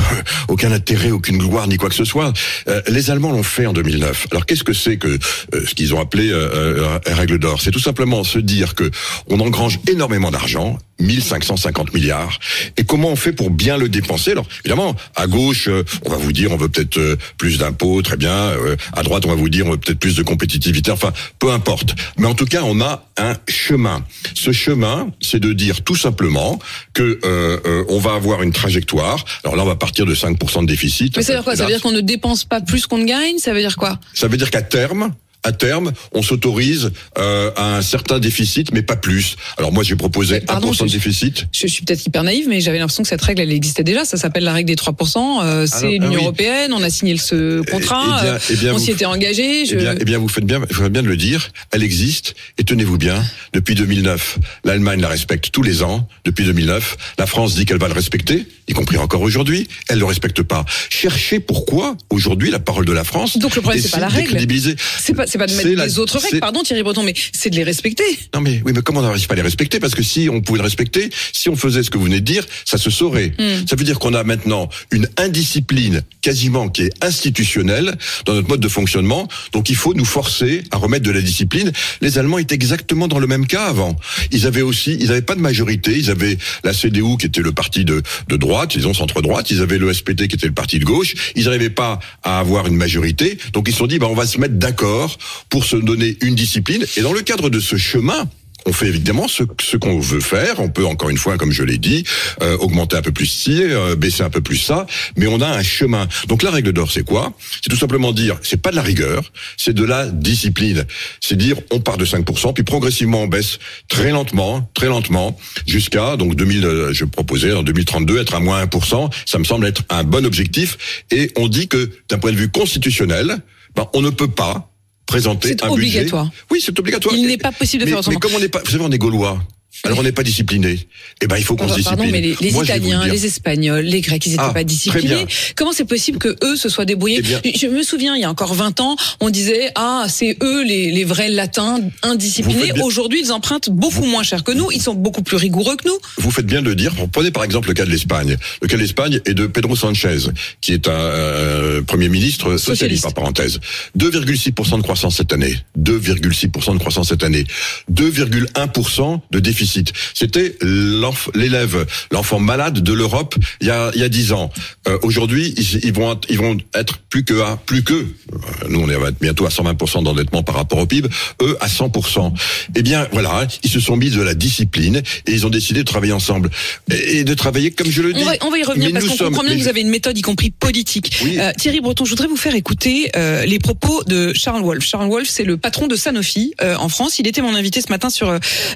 aucun intérêt, aucune gloire, ni quoi que ce soit. Euh, les Allemands l'ont fait en deux mille neuf. Alors qu'est-ce que c'est que euh, ce qu'ils ont appelé euh, euh, règle d'or? C'est tout simplement se dire que on engrange énormément d'argent, mille cinq cent cinquante milliards. Et comment on fait pour bien le dépenser? Alors, évidemment, à gauche, euh, on va vous dire, on veut peut-être euh, plus d'impôts, très bien. Euh, à droite, on va vous dire, on veut peut-être plus de compétitivité. Enfin, peu importe. Mais en tout cas, on a un chemin. Ce chemin, c'est de dire tout simplement que euh, euh, on va avoir une trajectoire. Alors là, on va partir de cinq pour cent de déficit. Mais ça veut dire quoi? Ça veut dire qu'on ne dépense pas plus qu'on ne gagne? Ça veut dire quoi? Ça veut dire qu'à terme, à terme, on s'autorise euh, à un certain déficit, mais pas plus. Alors moi, j'ai proposé pardon, un pour cent de je, déficit. Je suis peut-être hyper naïve, mais j'avais l'impression que cette règle, elle existait déjà. Ça s'appelle la règle des trois pour cent. Euh, c'est Alors, l'Union ah oui. européenne. On a signé ce contrat. Eh bien, eh bien, on s'y était engagé. Je... Eh bien, eh bien, vous faites bien, vous faites bien de le dire. Elle existe. Et tenez-vous bien, depuis deux mille neuf, l'Allemagne la respecte tous les ans. Depuis deux mille neuf, la France dit qu'elle va le respecter, y compris encore aujourd'hui. Elle le respecte pas. Cherchez pourquoi aujourd'hui la parole de la France. Donc le problème, c'est pas la règle. C'est pas, c'est pas de mettre la... les autres règles, pardon Thierry Breton, mais c'est de les respecter. Non mais oui, mais comment on n'arrive pas à les respecter? Parce que si on pouvait le respecter, si on faisait ce que vous venez de dire, ça se saurait. Mm. Ça veut dire qu'on a maintenant une indiscipline quasiment qui est institutionnelle dans notre mode de fonctionnement. Donc il faut nous forcer à remettre de la discipline. Les Allemands étaient exactement dans le même cas avant. Ils avaient aussi, ils n'avaient pas de majorité. Ils avaient la C D U qui était le parti de, de droite, disons centre-droite. Ils avaient le S P D qui était le parti de gauche. Ils n'arrivaient pas à avoir une majorité. Donc ils se sont dit, bah on va se mettre d'accord pour se donner une discipline. Et dans le cadre de ce chemin, on fait évidemment ce, ce qu'on veut faire. On peut, encore une fois, comme je l'ai dit, euh, augmenter un peu plus ci, euh, baisser un peu plus ça, mais on a un chemin. Donc la règle d'or, c'est quoi? C'est tout simplement dire, c'est pas de la rigueur, c'est de la discipline. C'est dire, on part de cinq pour cent, puis progressivement on baisse très lentement, très lentement, jusqu'à, donc deux mille, euh, je proposais en deux mille trente-deux, être à moins un pour cent. Ça me semble être un bon objectif. Et on dit que, d'un point de vue constitutionnel, ben, on ne peut pas présenter c'est un obligatoire. budget. Oui, c'est obligatoire. Il n'est pas possible de mais, faire autrement. Mais comme on n'est pas, vous savez, on est gaulois. Alors on n'est pas discipliné. Eh ben il faut qu'on se discipline. Pardon, mais les, les Moi, Italiens, les Espagnols, les Grecs, ils n'étaient ah, pas disciplinés. Comment c'est possible que eux se soient débrouillés? Je, je me souviens, il y a encore vingt ans, on disait ah c'est eux les, les vrais latins indisciplinés. Aujourd'hui, ils empruntent beaucoup moins cher que nous. Ils sont beaucoup plus rigoureux que nous. Vous faites bien de dire. Prenez par exemple le cas de l'Espagne. Le cas de l'Espagne est de Pedro Sanchez, qui est un euh, premier ministre socialiste, socialiste par parenthèse. deux virgule six pour cent de croissance cette année. deux virgule six pour cent de croissance cette année. deux virgule un pour cent de déficit. C'était L'enf- l'élève, l'enfant malade de l'Europe il y a il y a dix ans. Euh, aujourd'hui, ils, ils vont ils vont être plus que à plus que nous on est bientôt à cent vingt pour cent d'endettement par rapport au P I B, eux à cent pour cent. Eh bien voilà, ils se sont mis de la discipline et ils ont décidé de travailler ensemble et, et de travailler comme je le dis. On va, on va y revenir parce qu'on sommes, comprend bien que vous avez une méthode y compris politique. Oui. Euh, Thierry Breton, je voudrais vous faire écouter euh, les propos de Charles Wolff. Charles Wolff, c'est le patron de Sanofi euh, en France. Il était mon invité ce matin sur euh,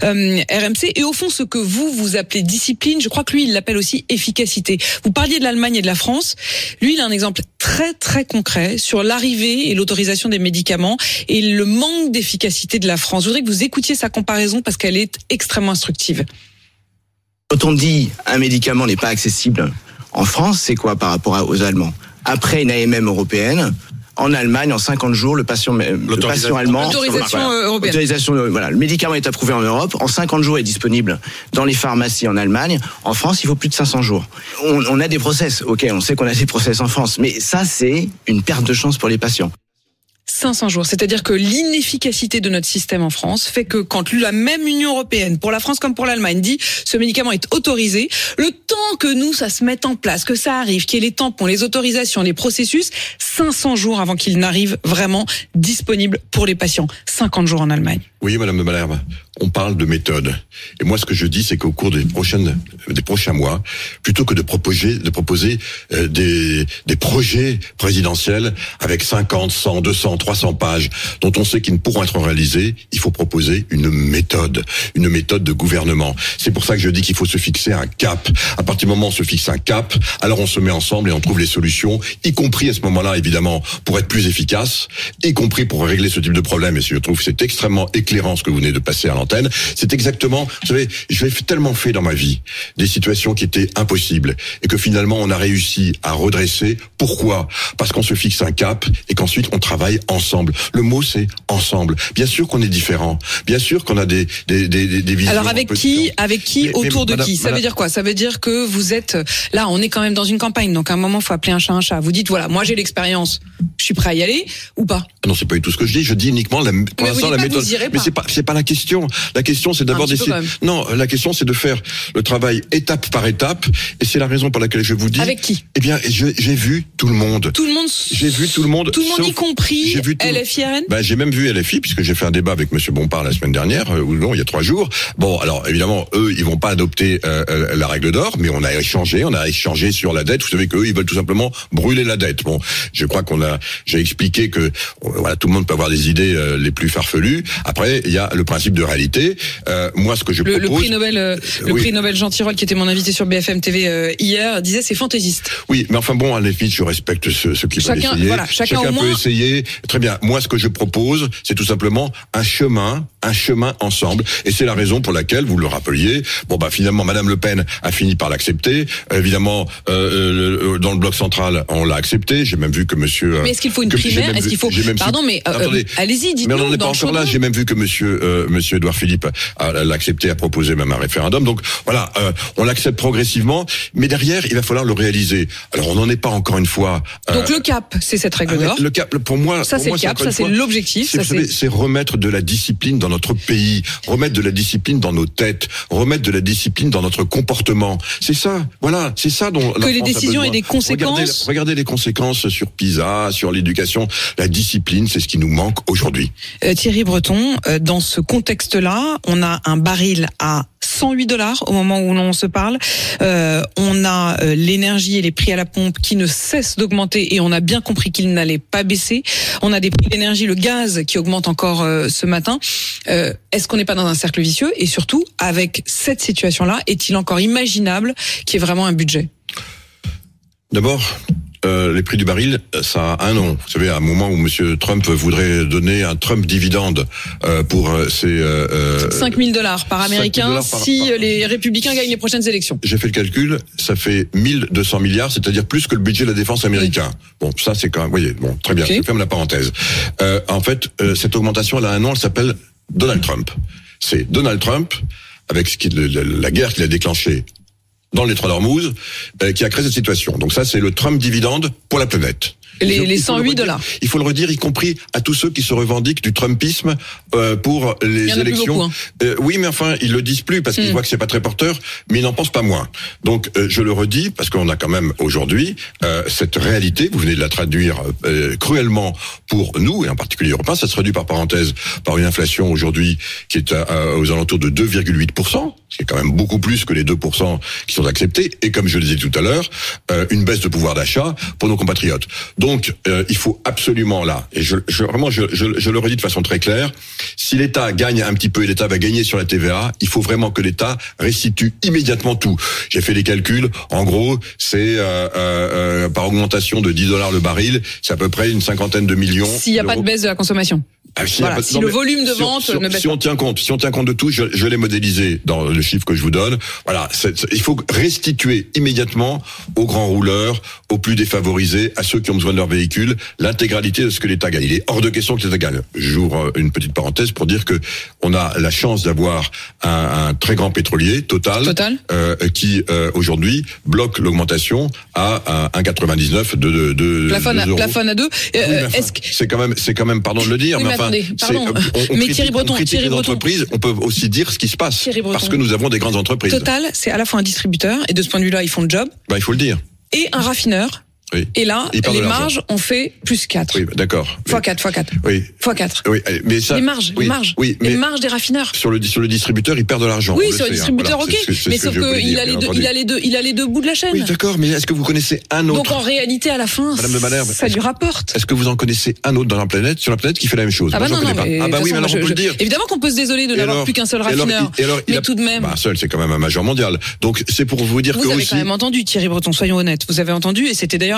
R M C et au fond ce que vous, vous appelez discipline, je crois que lui, il l'appelle aussi efficacité. Vous parliez de l'Allemagne et de la France. Lui, il a un exemple très, très concret sur l'arrivée et l'autorisation des médicaments et le manque d'efficacité de la France. Je voudrais que vous écoutiez sa comparaison parce qu'elle est extrêmement instructive. Quand on dit un médicament n'est pas accessible en France, c'est quoi par rapport aux Allemands? Après une A M M européenne, en Allemagne, en cinquante jours, le patient, le patient allemand, autorisation voilà, européenne. Autorisation, voilà, le médicament est approuvé en Europe. En cinquante jours, il est disponible dans les pharmacies en Allemagne. En France, il faut plus de cinq cents jours. On, on a des process. Ok, on sait qu'on a des process en France, mais ça, c'est une perte de chance pour les patients. cinq cents jours, c'est-à-dire que l'inefficacité de notre système en France fait que quand la même Union européenne, pour la France comme pour l'Allemagne, dit ce médicament est autorisé, le temps que nous, ça se mette en place, que ça arrive, qu'il y ait les tampons, les autorisations, les processus, cinq cents jours avant qu'il n'arrive vraiment disponible pour les patients. cinquante jours en Allemagne. Oui, Madame de Malherbe, on parle de méthode. Et moi, ce que je dis, c'est qu'au cours des prochaines, des prochains mois, plutôt que de proposer, de proposer euh, des, des projets présidentiels avec cinquante, cent, deux cents, trois cents pages, dont on sait qu'ils ne pourront être réalisés, il faut proposer une méthode, une méthode de gouvernement. C'est pour ça que je dis qu'il faut se fixer un cap. À partir du moment où on se fixe un cap, alors on se met ensemble et on trouve les solutions, y compris à ce moment-là, évidemment, pour être plus efficace, y compris pour régler ce type de problème. Et je trouve que c'est extrêmement éclairant ce que vous venez de passer à l'antenne. antenne. C'est exactement, vous savez, j'ai tellement fait dans ma vie des situations qui étaient impossibles et que finalement on a réussi à redresser. Pourquoi ? Parce qu'on se fixe un cap et qu'ensuite on travaille ensemble. Le mot c'est ensemble. Bien sûr qu'on est différents. Bien sûr qu'on a des des des, des visions. Alors avec qui, avec qui, mais, autour mais, de madame, qui ? Ça madame, veut dire quoi ? Ça veut dire que vous êtes là, on est quand même dans une campagne, donc à un moment faut appeler un chat un chat. Vous dites voilà, moi j'ai l'expérience, je suis prêt à y aller ou pas ? Non, c'est pas du tout ce que je dis. Je dis uniquement la, pour l'instant la méthode. Mais c'est pas, c'est pas la question. La question, c'est d'abord d'essayer. Non, la question, c'est de faire le travail étape par étape. Et c'est la raison pour laquelle je vous dis. Avec qui ? Eh bien, je, j'ai vu tout le monde. Tout le monde. J'ai vu tout le monde. Tout le monde, sauf, y compris j'ai vu tout, L F I R N. Ben, j'ai même vu L F I, puisque j'ai fait un débat avec Monsieur Bompard la semaine dernière, euh, ou non, il y a trois jours. Bon, alors évidemment, eux, ils vont pas adopter euh, euh, la règle d'or, mais on a échangé, on a échangé sur la dette. Vous savez qu'eux, ils veulent tout simplement brûler la dette. Bon, je crois qu'on a, j'ai expliqué que voilà, tout le monde peut avoir des idées euh, les plus farfelues. Après, il y a le principe de réalité. Euh, moi, ce que je le, propose, le prix Nobel, euh, le oui. prix Nobel Jean Tirole, qui était mon invité sur B F M T V euh, hier, disait c'est fantaisiste. Oui, mais enfin bon, à la limite, je respecte ceux, ceux qui veulent essayer. Voilà, chacun chacun au peut moins... essayer. Très bien. Moi, ce que je propose, c'est tout simplement un chemin, un chemin ensemble. Et c'est la raison pour laquelle, vous le rappeliez, bon bah finalement, Madame Le Pen a fini par l'accepter. Évidemment, euh, dans le bloc central, on l'a accepté. J'ai même vu que Monsieur. Mais est-ce qu'il faut une que, primaire ? Est-ce qu'il faut Pardon, su... mais euh, Attendez, allez-y, dites-nous. Mais on n'en est pas encore là. J'ai même vu que Monsieur euh, Monsieur Édouard Philippe a, a l'accepté, a proposé même un référendum. Donc voilà, euh, on l'accepte progressivement, mais derrière, il va falloir le réaliser. Alors on n'en est pas encore une fois. Euh... Donc le cap, c'est cette règle d'or. Le cap, pour moi, ça pour c'est moi, le cap, ça c'est fois, l'objectif. C'est, ça c'est... c'est remettre de la discipline dans notre pays, remettre de la discipline dans nos têtes, remettre de la discipline dans notre comportement. C'est ça, voilà, c'est ça dont que la les France décisions a aient des conséquences. Regardez, regardez les conséquences sur PISA, sur l'éducation. La discipline, c'est ce qui nous manque aujourd'hui. Euh, Thierry Breton, euh, dans ce contexte-là, on a un baril à cent huit dollars au moment où l'on se parle. Euh, on a euh, l'énergie et les prix à la pompe qui ne cessent d'augmenter et on a bien compris qu'ils n'allaient pas baisser. On a des prix d'énergie, le gaz qui augmente encore euh, ce matin. Euh, est-ce qu'on n'est pas dans un cercle vicieux ? Et surtout, avec cette situation-là, est-il encore imaginable qu'il y ait vraiment un budget ? D'abord, Euh, les prix du baril, ça a un nom. Vous savez, à un moment où Monsieur Trump voudrait donner un Trump dividende euh, pour euh, ses euh, cinq mille dollars par américain dollars par, si par, les républicains gagnent les prochaines élections. J'ai fait le calcul, ça fait mille deux cents milliards, c'est-à-dire plus que le budget de la défense américain. Oui. Bon, ça c'est quand même, vous voyez, bon, très bien, okay. Je ferme la parenthèse. Euh, en fait, euh, cette augmentation, elle a un nom, elle s'appelle Donald Trump. C'est Donald Trump, avec ce qui, le, la guerre qu'il a déclenchée dans les Trois d'Ormuz, euh, qui a créé cette situation. Donc ça, c'est le Trump dividende pour la planète. Les, faut, les cent huit dollars. Il faut le redire, y compris à tous ceux qui se revendiquent du Trumpisme euh, pour les élections. Beaucoup, hein. euh, oui, mais enfin, ils le disent plus parce qu'ils mmh. voient que c'est pas très porteur, mais ils n'en pensent pas moins. Donc, euh, je le redis parce qu'on a quand même aujourd'hui euh, cette réalité. Vous venez de la traduire euh, cruellement pour nous et en particulier européens. Ça se réduit par parenthèse par une inflation aujourd'hui qui est à, à, aux alentours de deux virgule huit pour cent, ce qui est quand même beaucoup plus que les deux pour cent qui sont acceptés. Et comme je le disais tout à l'heure, euh, une baisse de pouvoir d'achat pour nos compatriotes. Donc, euh, il faut absolument là, et je, je vraiment, je, je, je le redis de façon très claire, si l'État gagne un petit peu, et l'État va gagner sur la T V A, il faut vraiment que l'État restitue immédiatement tout. J'ai fait les calculs, en gros, c'est euh, euh, par augmentation de dix dollars le baril, c'est à peu près une cinquantaine de millions. S'il n'y a pas de baisse de la consommation. Ah, si, voilà, si non, le volume de si vente on, si, ne baisse si on tient compte, si on tient compte de tout, je, je l'ai modélisé dans le chiffre que je vous donne. Voilà, c'est, c'est, il faut restituer immédiatement aux grands rouleurs, aux plus défavorisés, à ceux qui ont besoin de leur véhicule, l'intégralité de ce que l'État gagne. Il est hors de question que l'État gagne. J'ouvre une petite parenthèse pour dire que on a la chance d'avoir un, un très grand pétrolier, Total, Total. Euh, qui euh, aujourd'hui bloque l'augmentation à un un virgule quatre-vingt-dix-neuf de, de, de plafonne à, plafonne à deux. Euh, oui, enfin, est-ce que... C'est quand même, c'est quand même, pardon de le dire, oui, mais, mais enfin, attendez, pardon. On, on mais critique, Thierry Breton, on critique Thierry les Breton. entreprises, on peut aussi dire ce qui se passe, parce que nous avons des grandes entreprises. Total, c'est à la fois un distributeur, et de ce point de vue-là, ils font le job. Bah, il faut le dire. Et un raffineur. Oui. Et là, les marges ont fait plus quatre. Oui, d'accord. Fois quatre, fois quatre. Oui. Fois quatre. Oui, mais ça. Les marges, oui, les marges. Oui, mais les marges des raffineurs. Sur le, sur le distributeur, il perd de l'argent. Oui, sur le, le distributeur, hein. Voilà, ok. c'est, c'est mais sauf qu'il a les deux, il a les deux, il a les deux bouts de la chaîne. Oui, d'accord, mais est-ce que vous connaissez un autre? Donc en réalité, à la fin, Madame de Malherbe, ça lui rapporte. Est-ce que vous en connaissez un autre dans la planète, sur la planète, qui fait la même chose? Ah bah non, non, mais ah bah oui, mais alors on peut le dire. Évidemment qu'on peut se désoler de n'avoir plus qu'un seul raffineur. Mais tout de même. Bah, seul, c'est quand même un majeur mondial. Donc, c'est pour vous dire que aussi. Vous avez quand même entendu, Thierry Breton, soyons honnêtes. Vous avez entendu, et c'était d'ailleurs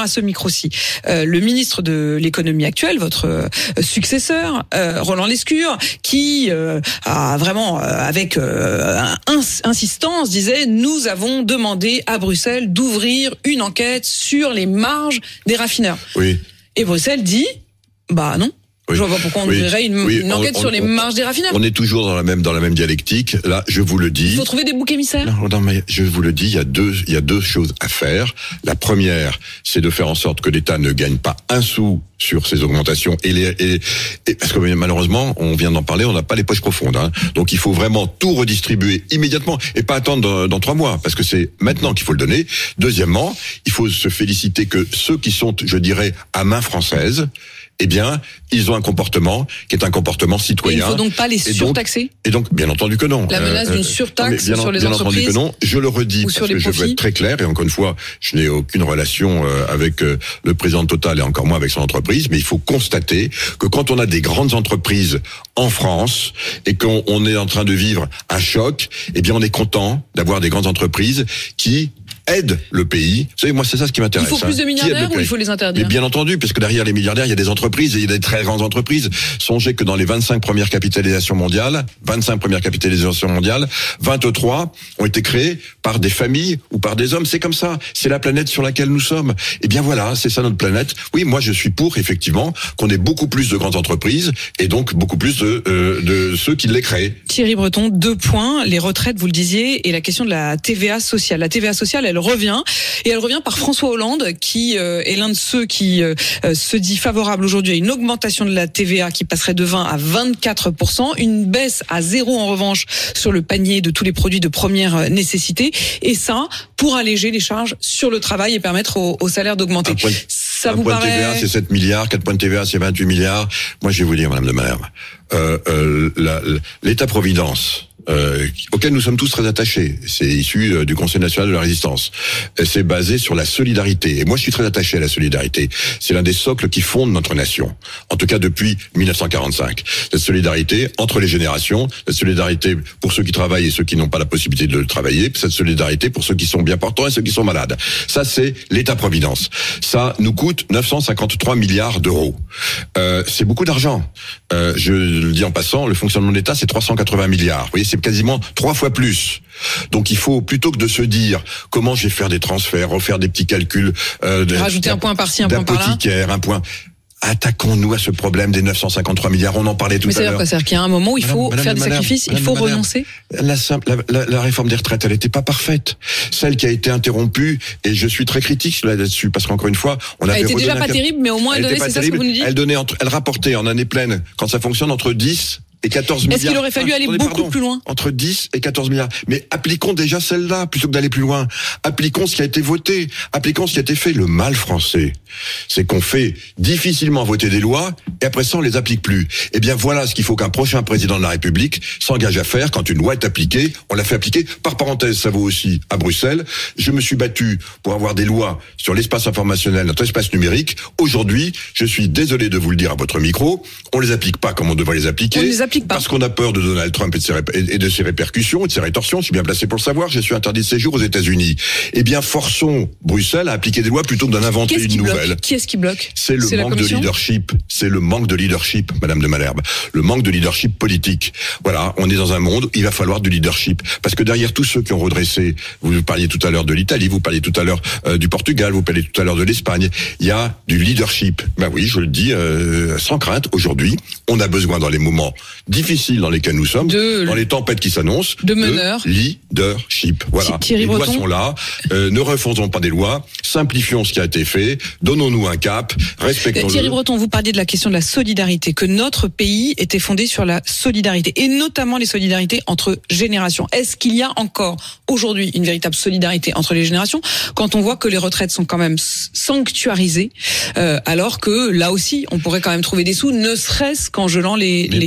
à ce micro-ci euh, le ministre de l'économie actuel, votre euh, successeur, euh, Roland Lescure, qui euh, a vraiment, euh, avec euh, ins- insistance, disait « Nous avons demandé à Bruxelles d'ouvrir une enquête sur les marges des raffineurs. » Oui. Et Bruxelles dit « Bah non. Oui. Je vois pas pourquoi on oui. ouvrirait une, oui. une enquête on, sur on, les on, marges des raffineurs. » On est toujours dans la même dans la même dialectique. Là, je vous le dis. Il faut trouver des boucs émissaires. Non, non, mais je vous le dis, il y a deux il y a deux choses à faire. La première, c'est de faire en sorte que l'État ne gagne pas un sou sur ces augmentations et les et, et parce que malheureusement, on vient d'en parler, on n'a pas les poches profondes. Hein. Donc il faut vraiment tout redistribuer immédiatement et pas attendre dans, dans trois mois parce que c'est maintenant qu'il faut le donner. Deuxièmement, il faut se féliciter que ceux qui sont, je dirais, à main française, eh bien, ils ont un comportement qui est un comportement citoyen. Et il ne faut donc pas les surtaxer ? Et donc, et donc, bien entendu que non. La menace euh, d'une surtaxe bien, sur les bien entreprises. Bien entendu que non. Je le redis parce que je veux être très clair. Et encore une fois, je n'ai aucune relation euh, avec euh, le président de Total et encore moins avec son entreprise. Mais il faut constater que quand on a des grandes entreprises en France et qu'on on est en train de vivre un choc, eh bien, on est content d'avoir des grandes entreprises qui aide le pays. Vous savez, moi, c'est ça ce qui m'intéresse. Il faut plus de milliardaires ou il faut les interdire ? Mais bien entendu, parce que derrière les milliardaires, il y a des entreprises et il y a des très grandes entreprises. Songez que dans les vingt-cinq premières capitalisations mondiales, vingt-cinq premières capitalisations mondiales, vingt-trois ont été créées par des familles ou par des hommes. C'est comme ça. C'est la planète sur laquelle nous sommes. Et bien voilà, c'est ça notre planète. Oui, moi, je suis pour, effectivement, qu'on ait beaucoup plus de grandes entreprises et donc beaucoup plus de, euh, de ceux qui les créent. Thierry Breton, deux points. Les retraites, vous le disiez, et la question de la T V A sociale. La T V A sociale, elle revient et elle revient par François Hollande qui euh, est l'un de ceux qui euh, se dit favorable aujourd'hui à une augmentation de la T V A qui passerait de vingt à vingt-quatre pour cent, une baisse à zéro en revanche sur le panier de tous les produits de première nécessité et ça pour alléger les charges sur le travail et permettre aux, aux salaires d'augmenter. Un point, ça un vous point paraît... de T V A c'est sept milliards, quatre points de T V A c'est vingt-huit milliards. Moi je vais vous dire madame de Malherbe, euh, euh, la, l'État-providence Euh, auquel nous sommes tous très attachés. C'est issu euh, du Conseil national de la résistance. Et c'est basé sur la solidarité. Et moi, je suis très attaché à la solidarité. C'est l'un des socles qui fondent notre nation. En tout cas, depuis mille neuf cent quarante-cinq. Cette solidarité entre les générations, cette solidarité pour ceux qui travaillent et ceux qui n'ont pas la possibilité de le travailler, cette solidarité pour ceux qui sont bien portants et ceux qui sont malades. Ça, c'est l'État-providence. Ça nous coûte neuf cent cinquante-trois milliards d'euros. Euh, c'est beaucoup d'argent. Euh, je le dis en passant, le fonctionnement de l'État, c'est trois cent quatre-vingts milliards. Vous voyez, c'est quasiment trois fois plus. Donc il faut, plutôt que de se dire comment je vais faire des transferts, refaire des petits calculs, euh, de, rajouter un point par-ci, un point par-là, d'apothicaire, un point. Attaquons-nous à ce problème des neuf cent cinquante-trois milliards. On en parlait tout Mais à l'heure. Mais c'est-à-dire qu'il y a un moment où il faut Madame, faire Madame, des sacrifices, Madame, il faut Madame, renoncer. La, la, la, la réforme des retraites, elle n'était pas parfaite. Celle qui a été interrompue, et je suis très critique là-dessus, parce qu'encore une fois, on a elle était déjà pas cap... terrible, mais au moins elle, elle donnait, c'est terrible. Ça ce que vous nous dites. Elle donnait, entre, elle rapportait en année pleine, quand ça fonctionne, entre dix et quatorze milliards. Est-ce qu'il aurait fallu ah, aller attendez, beaucoup pardon, plus loin ? Entre dix et quatorze milliards. Mais appliquons déjà celle-là, plutôt que d'aller plus loin. Appliquons ce qui a été voté. Appliquons ce qui a été fait. Le mal français, c'est qu'on fait difficilement voter des lois, et après ça, on les applique plus. Eh bien, voilà ce qu'il faut qu'un prochain président de la République s'engage à faire. Quand une loi est appliquée, on la fait appliquer. Par parenthèse, ça vaut aussi à Bruxelles. Je me suis battu pour avoir des lois sur l'espace informationnel, notre espace numérique. Aujourd'hui, je suis désolé de vous le dire à votre micro, on les applique pas comme on devrait les appliquer. On les applique pas. Parce qu'on a peur de Donald Trump et de, ses rép- et de ses répercussions et de ses rétorsions. Je suis bien placé pour le savoir. Je suis interdit de séjour aux États-Unis. Eh bien, forçons Bruxelles à appliquer des lois plutôt que d'en inventer Qu'est-ce une qui nouvelle. Bloque Qui est-ce qui bloque ? C'est le C'est manque de leadership. C'est le manque de leadership, Madame de Malherbe. Le manque de leadership politique. Voilà, on est dans un monde où il va falloir du leadership. Parce que derrière tous ceux qui ont redressé, vous parliez tout à l'heure de l'Italie, vous parliez tout à l'heure euh, du Portugal, vous parliez tout à l'heure de l'Espagne, il y a du leadership. Ben oui, je le dis euh, sans crainte. Aujourd'hui, on a besoin dans les moments difficiles dans lesquels nous sommes, de, dans les tempêtes qui s'annoncent, de meneurs, de leadership. Voilà. Thierry les Breton. lois sont là. Euh, ne refaisons pas des lois. Simplifions ce qui a été fait. Donnons-nous un cap. Respectons-le. Thierry Breton, vous parliez de la question de la solidarité, que notre pays était fondé sur la solidarité, et notamment les solidarités entre générations. Est-ce qu'il y a encore aujourd'hui une véritable solidarité entre les générations quand on voit que les retraites sont quand même sanctuarisées, euh, alors que là aussi, on pourrait quand même trouver des sous, ne serait-ce qu'en gelant les, mais, les, mais Madame de Malherbe,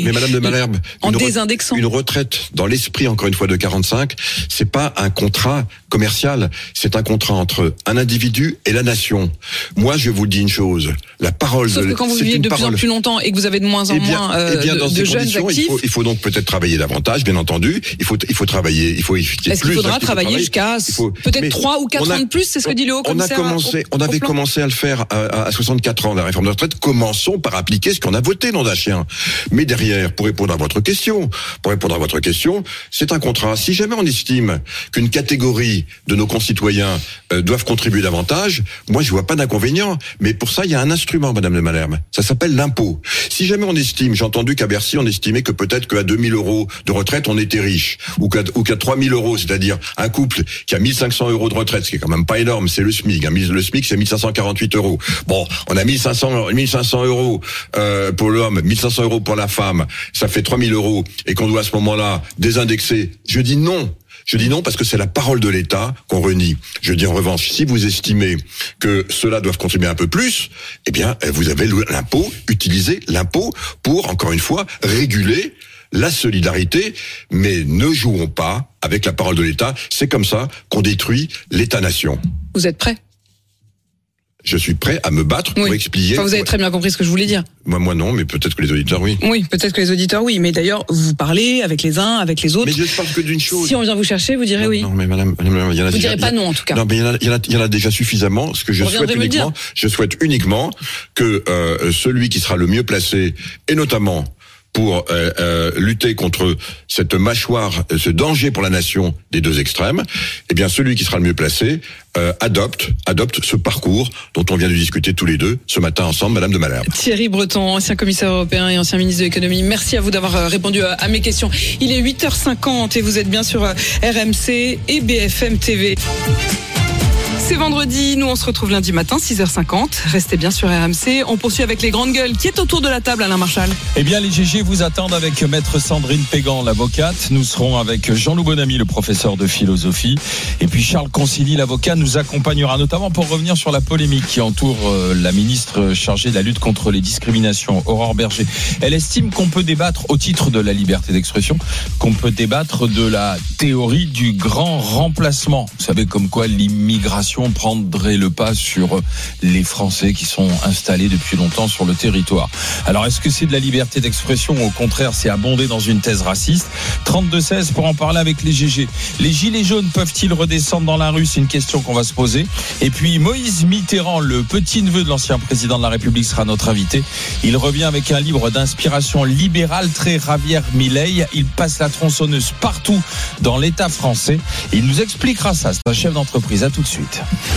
Malherbe, en une désindexant. Une retraite, dans l'esprit, encore une fois, de quarante-cinq, c'est pas un contrat commercial, c'est un contrat entre un individu et la nation. Moi, je vous dis une chose, la parole Sauf de... que quand vous vivez de parole... plus en plus longtemps et que vous avez de moins en eh bien, moins euh, eh bien, de, dans de ces jeunes actifs... Il faut, il faut donc peut-être travailler davantage, bien entendu. Il faut, il faut travailler, il faut... Est-ce qu'il faudra travailler jusqu'à faut... peut-être trois ou quatre ans de plus, c'est ce que dit le haut commissaire? On a commencé, on avait commencé à le faire à, à soixante-quatre ans, la réforme de la retraite. Commençons par appliquer ce qu'on a voté, nom d'un chien. Mais derrière, pour répondre à votre question, pour répondre à votre question, c'est un contrat. Si jamais on estime qu'une catégorie de nos concitoyens euh, doivent contribuer davantage, moi je vois pas d'inconvénient. Mais pour ça, il y a un instrument, Madame de Malherbe. Ça s'appelle l'impôt. Si jamais on estime, j'ai entendu qu'à Bercy, on estimait que peut-être qu'à deux mille euros de retraite, on était riche, ou qu'à, ou qu'à trois mille euros, c'est-à-dire un couple qui a mille cinq cents euros de retraite, ce qui est quand même pas énorme, c'est le SMIC. Hein. Le SMIC, c'est mille cinq cent quarante-huit euros. Bon, on a mille cinq cents euros euh, pour l'homme, mille cinq cents euros pour la femme, ça fait trois mille euros, et qu'on doit à ce moment-là désindexer. Je dis non. Je dis non parce que c'est la parole de l'État qu'on renie. Je dis en revanche, si vous estimez que ceux-là doivent contribuer un peu plus, eh bien, vous avez l'impôt, utilisez l'impôt pour, encore une fois, réguler la solidarité, mais ne jouons pas avec la parole de l'État. C'est comme ça qu'on détruit l'État-nation. Vous êtes prêts ? Je suis prêt à me battre oui. pour expliquer. Enfin, vous avez très bien compris ce que je voulais dire. Moi, moi non, mais peut-être que les auditeurs, oui. Oui, peut-être que les auditeurs, oui. Mais d'ailleurs, vous parlez avec les uns, avec les autres. Mais je ne parle que d'une chose. Si on vient vous chercher, vous direz non, oui. Non, mais madame, madame il y en a vous déjà, direz pas non, en tout cas. Non, mais il y en a, il y en a, il y en a déjà suffisamment. Ce que je souhaite uniquement, je souhaite uniquement que euh, celui qui sera le mieux placé, et notamment pour euh, euh, lutter contre cette mâchoire, ce danger pour la nation des deux extrêmes, eh bien celui qui sera le mieux placé euh, adopte adopte ce parcours dont on vient de discuter tous les deux ce matin ensemble, Madame de Malherbe. Thierry Breton, ancien commissaire européen et ancien ministre de l'économie, merci à vous d'avoir répondu à mes questions. Il est huit heures cinquante et vous êtes bien sur R M C et B F M T V. C'est vendredi, nous on se retrouve lundi matin, six heures cinquante. Restez bien sur R M C. On poursuit avec les grandes gueules. Qui est autour de la table, Alain Marchal ? Eh bien, les G G vous attendent avec maître Sandrine Pégan, l'avocate. Nous serons avec Jean-Loup Bonamy, le professeur de philosophie. Et puis Charles Consilly, l'avocat, nous accompagnera notamment pour revenir sur la polémique qui entoure la ministre chargée de la lutte contre les discriminations, Aurore Berger. Elle estime qu'on peut débattre, au titre de la liberté d'expression, qu'on peut débattre de la théorie du grand remplacement. Vous savez, comme quoi l'immigration prendrait le pas sur les Français qui sont installés depuis longtemps sur le territoire. Alors, est-ce que c'est de la liberté d'expression ou au contraire, c'est abondé dans une thèse raciste ? trente-deux seize pour en parler avec les G G. Les gilets jaunes peuvent-ils redescendre dans la rue ? C'est une question qu'on va se poser. Et puis, Moïse Mitterrand, le petit-neveu de l'ancien président de la République, sera notre invité. Il revient avec un livre d'inspiration libérale, très Javier Milei. Il passe la tronçonneuse partout dans l'État français. Il nous expliquera ça. C'est un chef d'entreprise. À tout de suite.